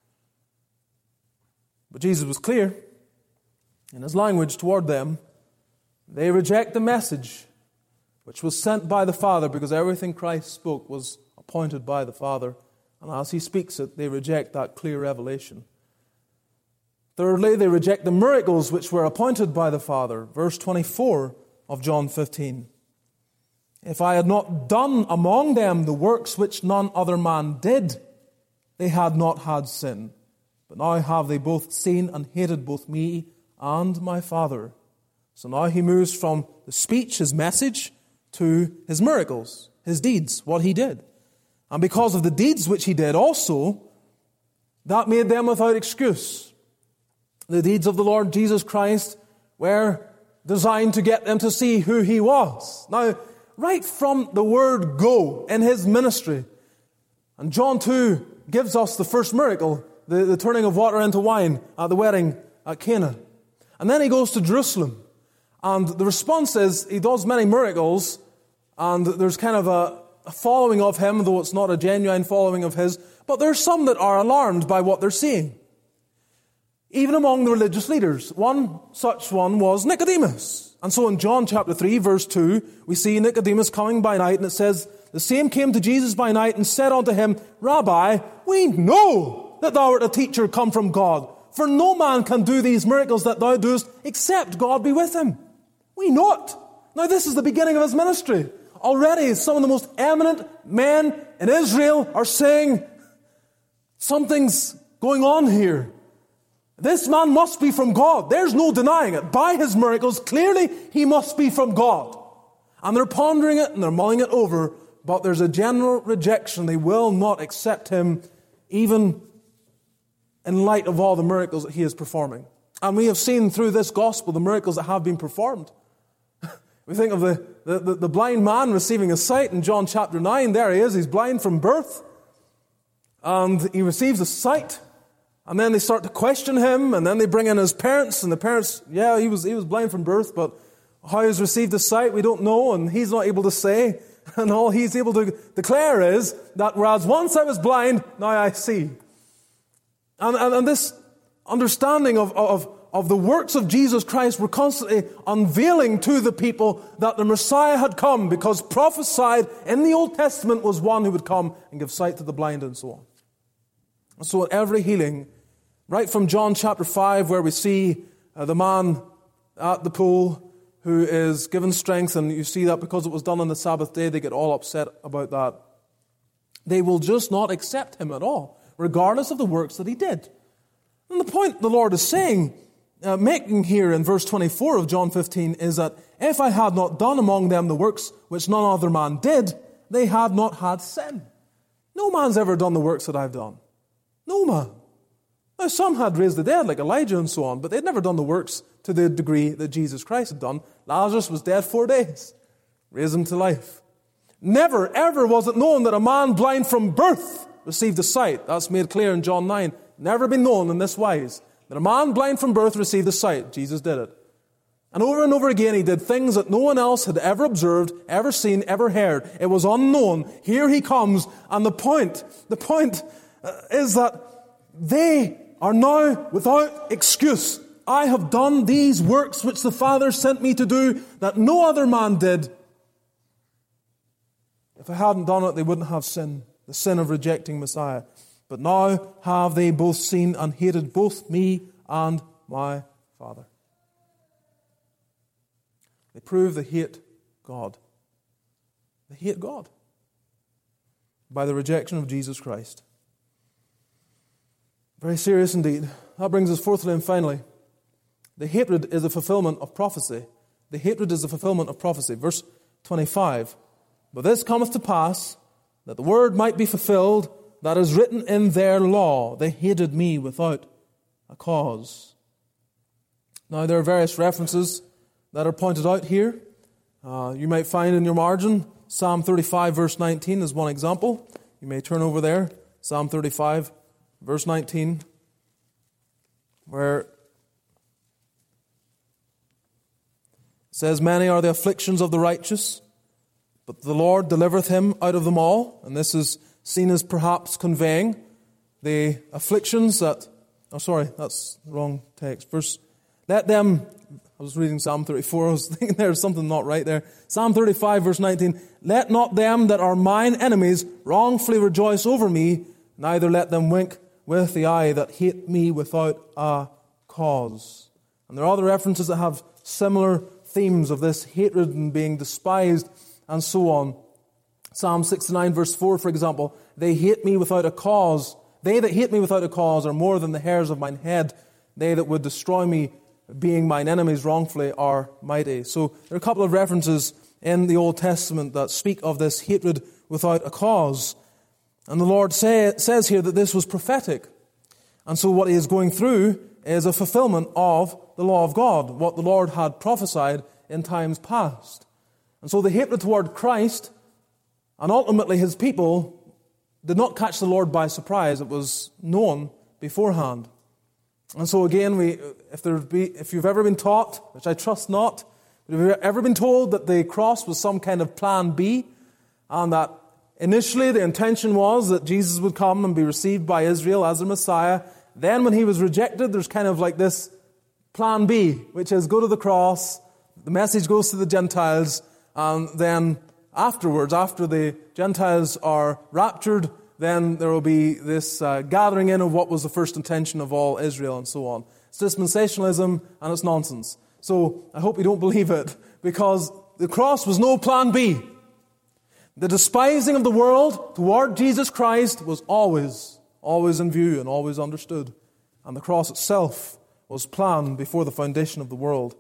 But Jesus was clear in his language toward them. They reject the message which was sent by the Father, because everything Christ spoke was appointed by the Father. And as he speaks it, they reject that clear revelation. Thirdly, they reject the miracles which were appointed by the Father. Verse twenty-four of John fifteen. If I had not done among them the works which none other man did, they had not had sin. But now have they both seen and hated both me and my Father. So now he moves from the speech, his message, to his miracles, his deeds, what he did. And because of the deeds which he did also, that made them without excuse. The deeds of the Lord Jesus Christ were designed to get them to see who he was. Now, right from the word go in his ministry, and John two gives us the first miracle, the, the turning of water into wine at the wedding at Cana. And then he goes to Jerusalem. And the response is, he does many miracles, and there's kind of a, a following of him, though it's not a genuine following of his, but there's some that are alarmed by what they're seeing. Even among the religious leaders. One such one was Nicodemus. And so in John chapter three, verse two, we see Nicodemus coming by night, and it says, the same came to Jesus by night and said unto him, Rabbi, we know that thou art a teacher come from God, for no man can do these miracles that thou doest, except God be with him. We know it. Now this is the beginning of his ministry. Already some of the most eminent men in Israel are saying, something's going on here. This man must be from God. There's no denying it. By his miracles, clearly he must be from God. And they're pondering it and they're mulling it over, but there's a general rejection. They will not accept him, even in light of all the miracles that he is performing. And we have seen through this gospel the miracles that have been performed. We think of the, the, the blind man receiving his sight in John chapter nine. There he is. He's blind from birth. And he receives a sight. And then they start to question him. And then they bring in his parents. And the parents, yeah, he was, he was blind from birth. But how he's received his sight, we don't know. And he's not able to say. And all he's able to declare is that whereas once I was blind, now I see. And, and, and this understanding of, of, of the works of Jesus Christ were constantly unveiling to the people that the Messiah had come, because prophesied in the Old Testament was one who would come and give sight to the blind and so on. And so at every healing, right from John chapter five, where we see uh, the man at the pool who is given strength, and you see that because it was done on the Sabbath day, they get all upset about that. They will just not accept him at all, regardless of the works that he did. And the point the Lord is saying, uh, making here in verse twenty-four of John fifteen, is that if I had not done among them the works which none other man did, they had not had sin. No man's ever done the works that I've done. No man. Now, some had raised the dead, like Elijah and so on, but they'd never done the works to the degree that Jesus Christ had done. Lazarus was dead four days. Raised him to life. Never, ever was it known that a man blind from birth received a sight. That's made clear in John nine. Never been known in this wise, that a man blind from birth received a sight. Jesus did it. And over and over again, he did things that no one else had ever observed, ever seen, ever heard. It was unknown. Here he comes, and the point, the point is that they are now without excuse. I have done these works which the Father sent me to do, that no other man did. If I hadn't done it, they wouldn't have sin, the sin of rejecting Messiah. But now have they both seen and hated both me and my Father. They prove they hate God. They hate God by the rejection of Jesus Christ. Very serious indeed. That brings us fourthly and finally. The hatred is a fulfillment of prophecy. The hatred is a fulfillment of prophecy. Verse twenty-five. But this cometh to pass, that the word might be fulfilled, that is written in their law. They hated me without a cause. Now there are various references that are pointed out here. Uh, you might find in your margin, Psalm thirty-five verse nineteen is one example. You may turn over there, Psalm thirty-five verse nineteen, where it says, Many are the afflictions of the righteous, but the Lord delivereth him out of them all. And this is seen as perhaps conveying the afflictions that, oh sorry, that's the wrong text. Verse, let them, I was reading Psalm thirty-four, I was thinking there's something not right there. Psalm thirty-five verse nineteen, let not them that are mine enemies wrongfully rejoice over me, neither let them wink with the eye that hate me without a cause. And there are other references that have similar themes of this hatred and being despised and so on. Psalm sixty-nine verse four, for example, they hate me without a cause. They that hate me without a cause are more than the hairs of mine head. They that would destroy me, being mine enemies wrongfully, are mighty. So there are a couple of references in the Old Testament that speak of this hatred without a cause. And the Lord say, says here that this was prophetic. And so what he is going through is a fulfillment of the law of God, what the Lord had prophesied in times past. And so the hatred toward Christ and ultimately his people did not catch the Lord by surprise. It was known beforehand. And so again, we, if there be, if you've ever been taught, which I trust not, but if you've ever been told that the cross was some kind of plan B, and that initially the intention was that Jesus would come and be received by Israel as the Messiah, then when he was rejected, there's kind of like this plan B, which is go to the cross, the message goes to the Gentiles, and then afterwards, after the Gentiles are raptured, then there will be this uh, gathering in of what was the first intention of all Israel and so on. It's dispensationalism and it's nonsense. So I hope you don't believe it, because the cross was no plan B. The despising of the world toward Jesus Christ was always, always in view and always understood. And the cross itself was planned before the foundation of the world.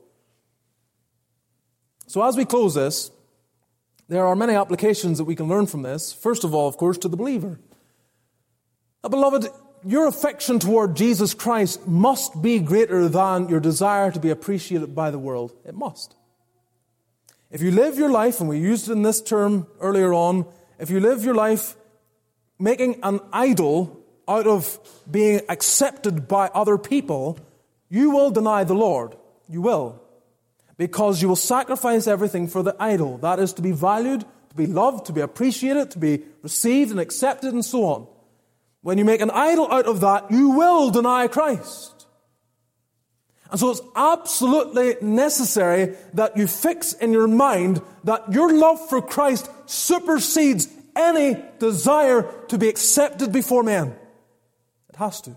So as we close this, there are many applications that we can learn from this. First of all, of course, to the believer. Now, beloved, your affection toward Jesus Christ must be greater than your desire to be appreciated by the world. It must. If you live your life, and we used it in this term earlier on, if you live your life making an idol out of being accepted by other people, you will deny the Lord. You will. Because you will sacrifice everything for the idol. That is to be valued, to be loved, to be appreciated, to be received and accepted and so on. When you make an idol out of that, you will deny Christ. And so it's absolutely necessary that you fix in your mind that your love for Christ supersedes any desire to be accepted before men. It has to.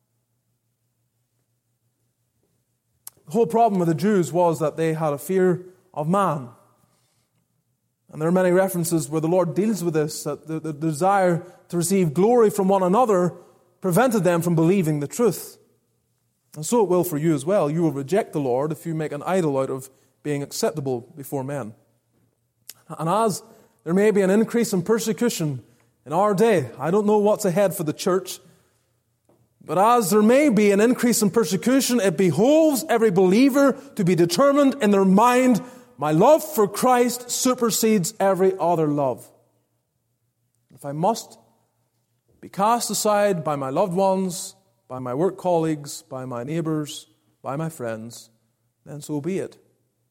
The whole problem with the Jews was that they had a fear of man. And there are many references where the Lord deals with this, that the, the desire to receive glory from one another prevented them from believing the truth. And so it will for you as well. You will reject the Lord if you make an idol out of being acceptable before men. And as there may be an increase in persecution in our day, I don't know what's ahead for the church, But as there may be an increase in persecution, it behoves every believer to be determined in their mind, my love for Christ supersedes every other love. If I must be cast aside by my loved ones, by my work colleagues, by my neighbors, by my friends, then so be it.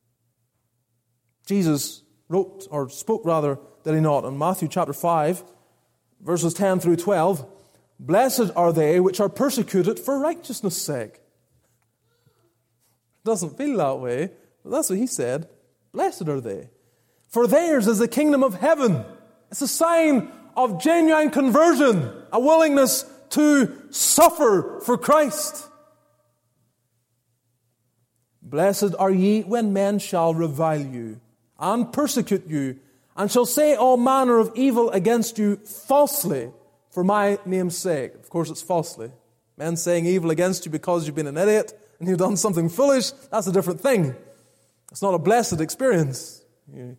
Jesus wrote, or spoke rather, did he not, in Matthew chapter five, verses ten through twelve, blessed are they which are persecuted for righteousness' sake. It doesn't feel that way, but that's what he said. Blessed are they. For theirs is the kingdom of heaven. It's a sign of genuine conversion, a willingness to suffer for Christ. Blessed are ye when men shall revile you and persecute you, and shall say all manner of evil against you falsely for my name's sake. Of course, it's falsely. Men saying evil against you because you've been an idiot and you've done something foolish, that's a different thing. It's not a blessed experience. You're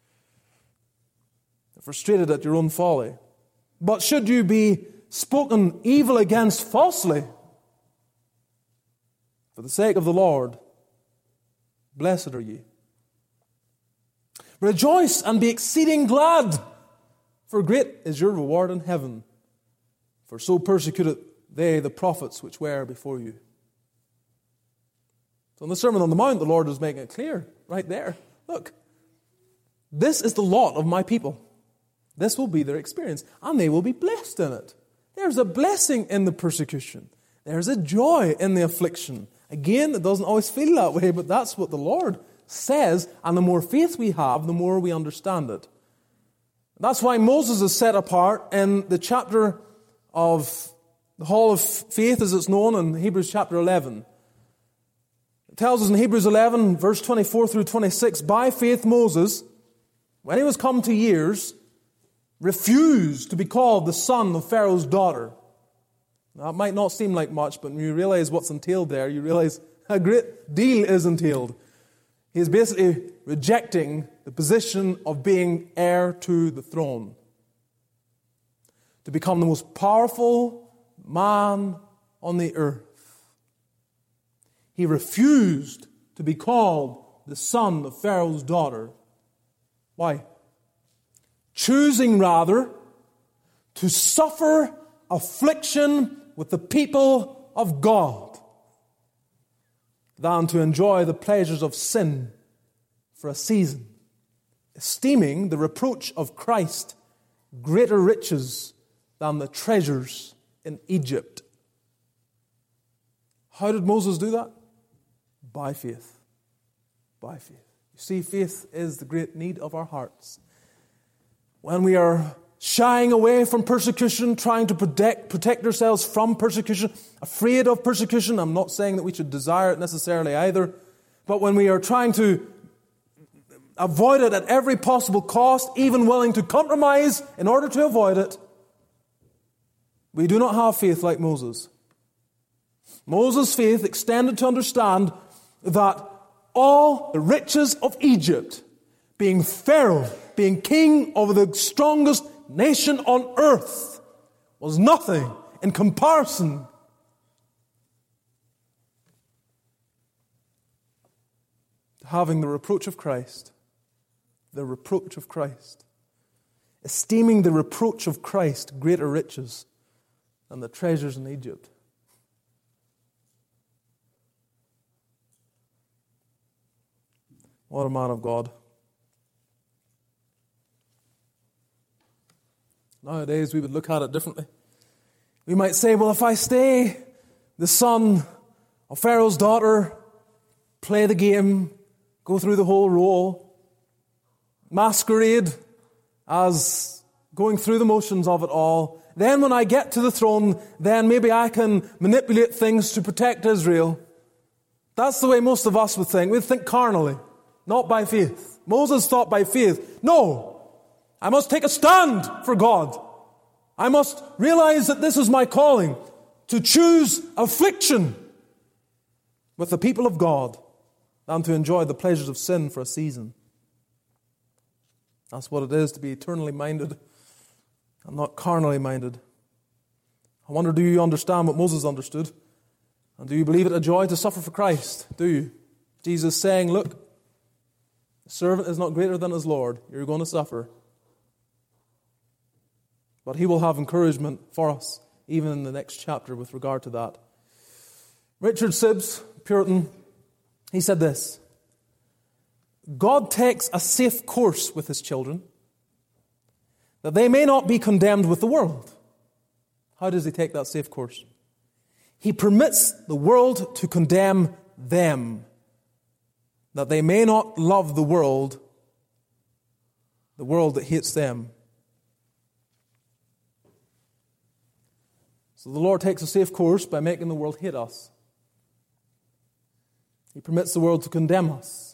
frustrated at your own folly. But should you be spoken evil against falsely for the sake of the Lord, blessed are ye. Rejoice and be exceeding glad, for great is your reward in heaven. For so persecuted they the prophets which were before you. So in the Sermon on the Mount, the Lord is making it clear right there. Look, this is the lot of my people. This will be their experience, and they will be blessed in it. There's a blessing in the persecution. There's a joy in the affliction. Again, it doesn't always feel that way, but that's what the Lord says, and the more faith we have, the more we understand it. That's why Moses is set apart in the chapter of the Hall of Faith, as it's known in Hebrews chapter eleven. It tells us in Hebrews eleven, verse twenty-four through twenty-six, by faith Moses, when he was come to years, refused to be called the son of Pharaoh's daughter. Now, it might not seem like much, but when you realize what's entailed there, you realize a great deal is entailed. He is basically rejecting the position of being heir to the throne. To become the most powerful man on the earth. He refused to be called the son of Pharaoh's daughter. Why? Choosing rather to suffer affliction with the people of God than to enjoy the pleasures of sin for a season, esteeming the reproach of Christ greater riches than the treasures in Egypt. How did Moses do that? By faith. By faith. You see, faith is the great need of our hearts. When we are shying away from persecution, trying to protect, protect ourselves from persecution, afraid of persecution. I'm not saying that we should desire it necessarily either. But when we are trying to avoid it at every possible cost, even willing to compromise in order to avoid it, we do not have faith like Moses. Moses' faith extended to understand that all the riches of Egypt, being Pharaoh, being king over the strongest nation on earth, was nothing in comparison to having the reproach of Christ. The reproach of Christ. Esteeming the reproach of Christ greater riches than the treasures in Egypt. What a man of God. Nowadays, we would look at it differently. We might say, well, if I stay the son of Pharaoh's daughter, play the game, go through the whole role, masquerade as going through the motions of it all, then when I get to the throne, then maybe I can manipulate things to protect Israel. That's the way most of us would think. We'd think carnally, not by faith. Moses thought by faith. No. I must take a stand for God. I must realize that this is my calling, to choose affliction with the people of God than to enjoy the pleasures of sin for a season. That's what it is to be eternally minded and not carnally minded. I wonder, do you understand what Moses understood? And do you believe it a joy to suffer for Christ? Do you? Jesus saying, look, the servant is not greater than his Lord. You're going to suffer. But he will have encouragement for us, even in the next chapter with regard to that. Richard Sibbes, Puritan, he said this: God takes a safe course with his children, that they may not be condemned with the world. How does he take that safe course? He permits the world to condemn them, that they may not love the world, the world that hates them. So the Lord takes a safe course by making the world hate us. He permits the world to condemn us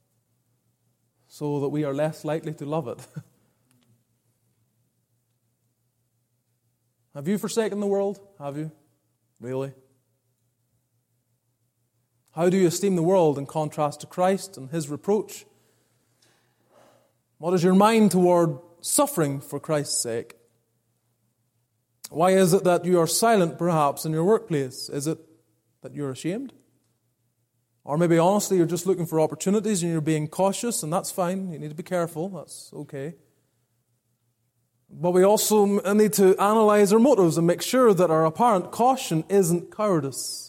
so that we are less likely to love it. Have you forsaken the world? Have you? Really? How do you esteem the world in contrast to Christ and his reproach? What is your mind toward suffering for Christ's sake? Why is it that you are silent, perhaps, in your workplace? Is it that you're ashamed? Or maybe honestly you're just looking for opportunities and you're being cautious, and that's fine. You need to be careful. That's okay. But we also need to analyze our motives and make sure that our apparent caution isn't cowardice.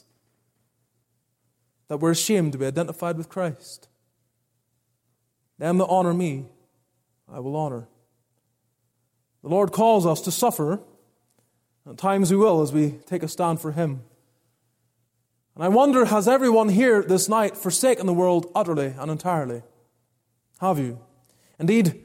That we're ashamed to be identified with Christ. Them that honor me, I will honor. The Lord calls us to suffer. At times we will, as we take a stand for him. And I wonder, has everyone here this night forsaken the world utterly and entirely? Have you? Indeed,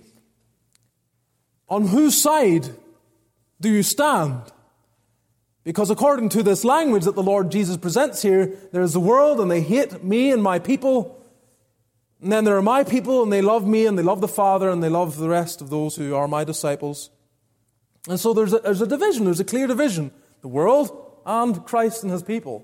on whose side do you stand? Because according to this language that the Lord Jesus presents here, there is the world and they hate me and my people. And then there are my people and they love me and they love the Father and they love the rest of those who are my disciples. And so there's a, there's a division, there's a clear division. The world and Christ and his people.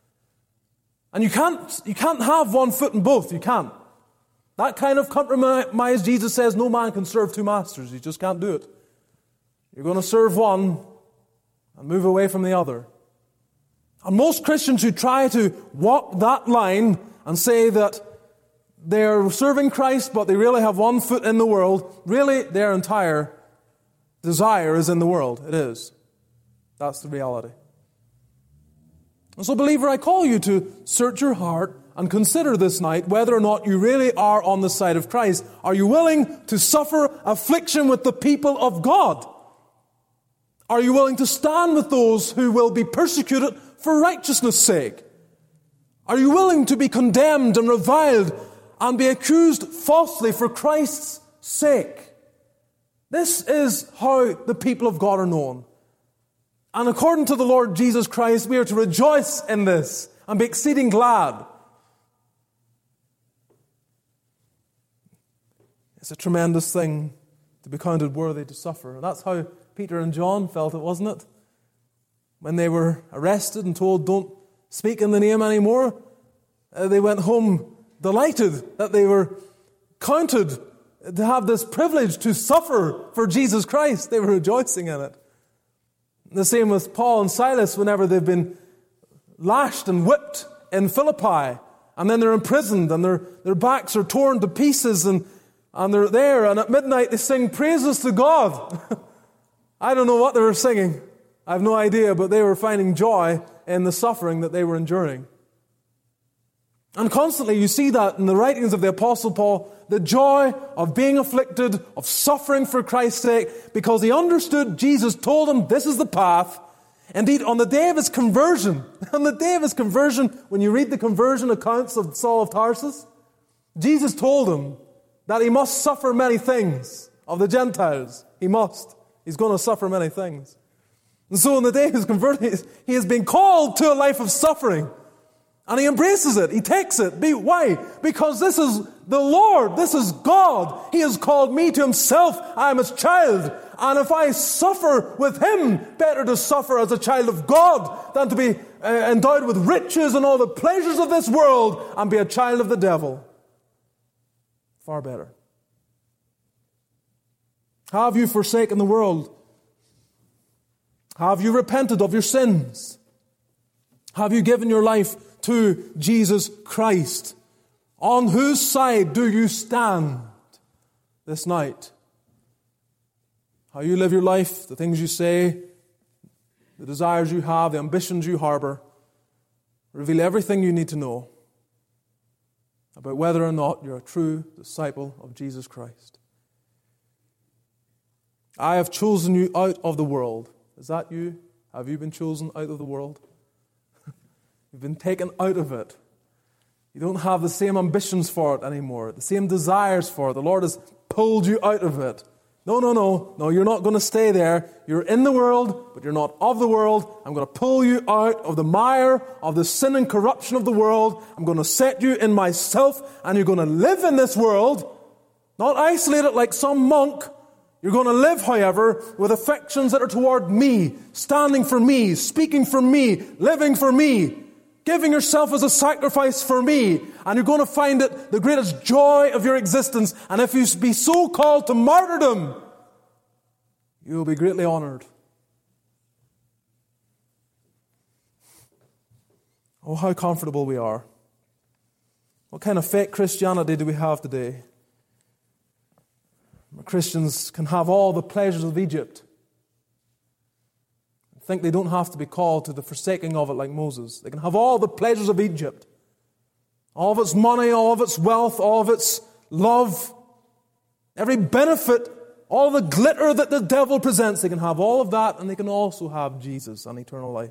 And you can't, you can't have one foot in both, you can't. That kind of compromise, Jesus says, no man can serve two masters. You just can't do it. You're going to serve one and move away from the other. And most Christians who try to walk that line and say that they're serving Christ, but they really have one foot in the world, really their entire desire is in the world. It is. That's the reality. And so, believer, I call you to search your heart and consider this night whether or not you really are on the side of Christ. Are you willing to suffer affliction with the people of God? Are you willing to stand with those who will be persecuted for righteousness' sake? Are you willing to be condemned and reviled and be accused falsely for Christ's sake? This is how the people of God are known. And according to the Lord Jesus Christ, we are to rejoice in this and be exceeding glad. It's a tremendous thing to be counted worthy to suffer. And that's how Peter and John felt it, wasn't it? When they were arrested and told, don't speak in the name anymore, uh, they went home delighted that they were counted to have this privilege to suffer for Jesus Christ. They were rejoicing in it. The same with Paul and Silas whenever they've been lashed and whipped in Philippi. And then they're imprisoned and their, their backs are torn to pieces and, and they're there. And at midnight they sing praises to God. I don't know what they were singing. I have no idea, but they were finding joy in the suffering that they were enduring. And constantly you see that in the writings of the Apostle Paul, the joy of being afflicted, of suffering for Christ's sake, because he understood Jesus told him this is the path. Indeed, on the day of his conversion, on the day of his conversion, when you read the conversion accounts of Saul of Tarsus, Jesus told him that he must suffer many things of the Gentiles. He must. He's going to suffer many things. And so on the day of his conversion, he has been called to a life of suffering. And he embraces it. He takes it. Be, why? Because this is the Lord. This is God. He has called me to himself. I am his child. And if I suffer with him, better to suffer as a child of God than to be uh, endowed with riches and all the pleasures of this world and be a child of the devil. Far better. Have you forsaken the world? Have you repented of your sins? Have you given your life to Jesus Christ? On whose side do you stand this night? How you live your life, the things you say, the desires you have, the ambitions you harbor, reveal everything you need to know about whether or not you're a true disciple of Jesus Christ. I have chosen you out of the world. Is that you? Have you been chosen out of the world? You've been taken out of it. You don't have the same ambitions for it anymore, the same desires for it. The Lord has pulled you out of it. No, no, no. No, you're not going to stay there. You're in the world, but you're not of the world. I'm going to pull you out of the mire of the sin and corruption of the world. I'm going to set you in myself, and you're going to live in this world, not isolate it like some monk. You're going to live, however, with affections that are toward me, standing for me, speaking for me, living for me, giving yourself as a sacrifice for me. And you're going to find it the greatest joy of your existence. And if you be so called to martyrdom, you will be greatly honored. Oh, how comfortable we are. What kind of fake Christianity do we have today? Christians can have all the pleasures of Egypt. Think they don't have to be called to the forsaking of it like Moses. They can have all the pleasures of Egypt. All of its money, all of its wealth, all of its love, every benefit, all the glitter that the devil presents. They can have all of that, and they can also have Jesus and eternal life.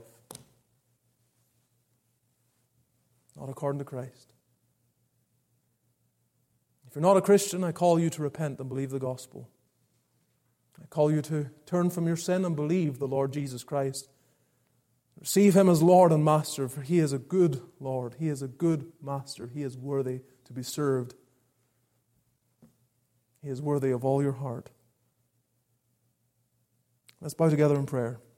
Not according to Christ. If you're not a Christian, I call you to repent and believe the gospel. I call you to turn from your sin and believe the Lord Jesus Christ. Receive Him as Lord and Master, for He is a good Lord. He is a good Master. He is worthy to be served. He is worthy of all your heart. Let's bow together in prayer.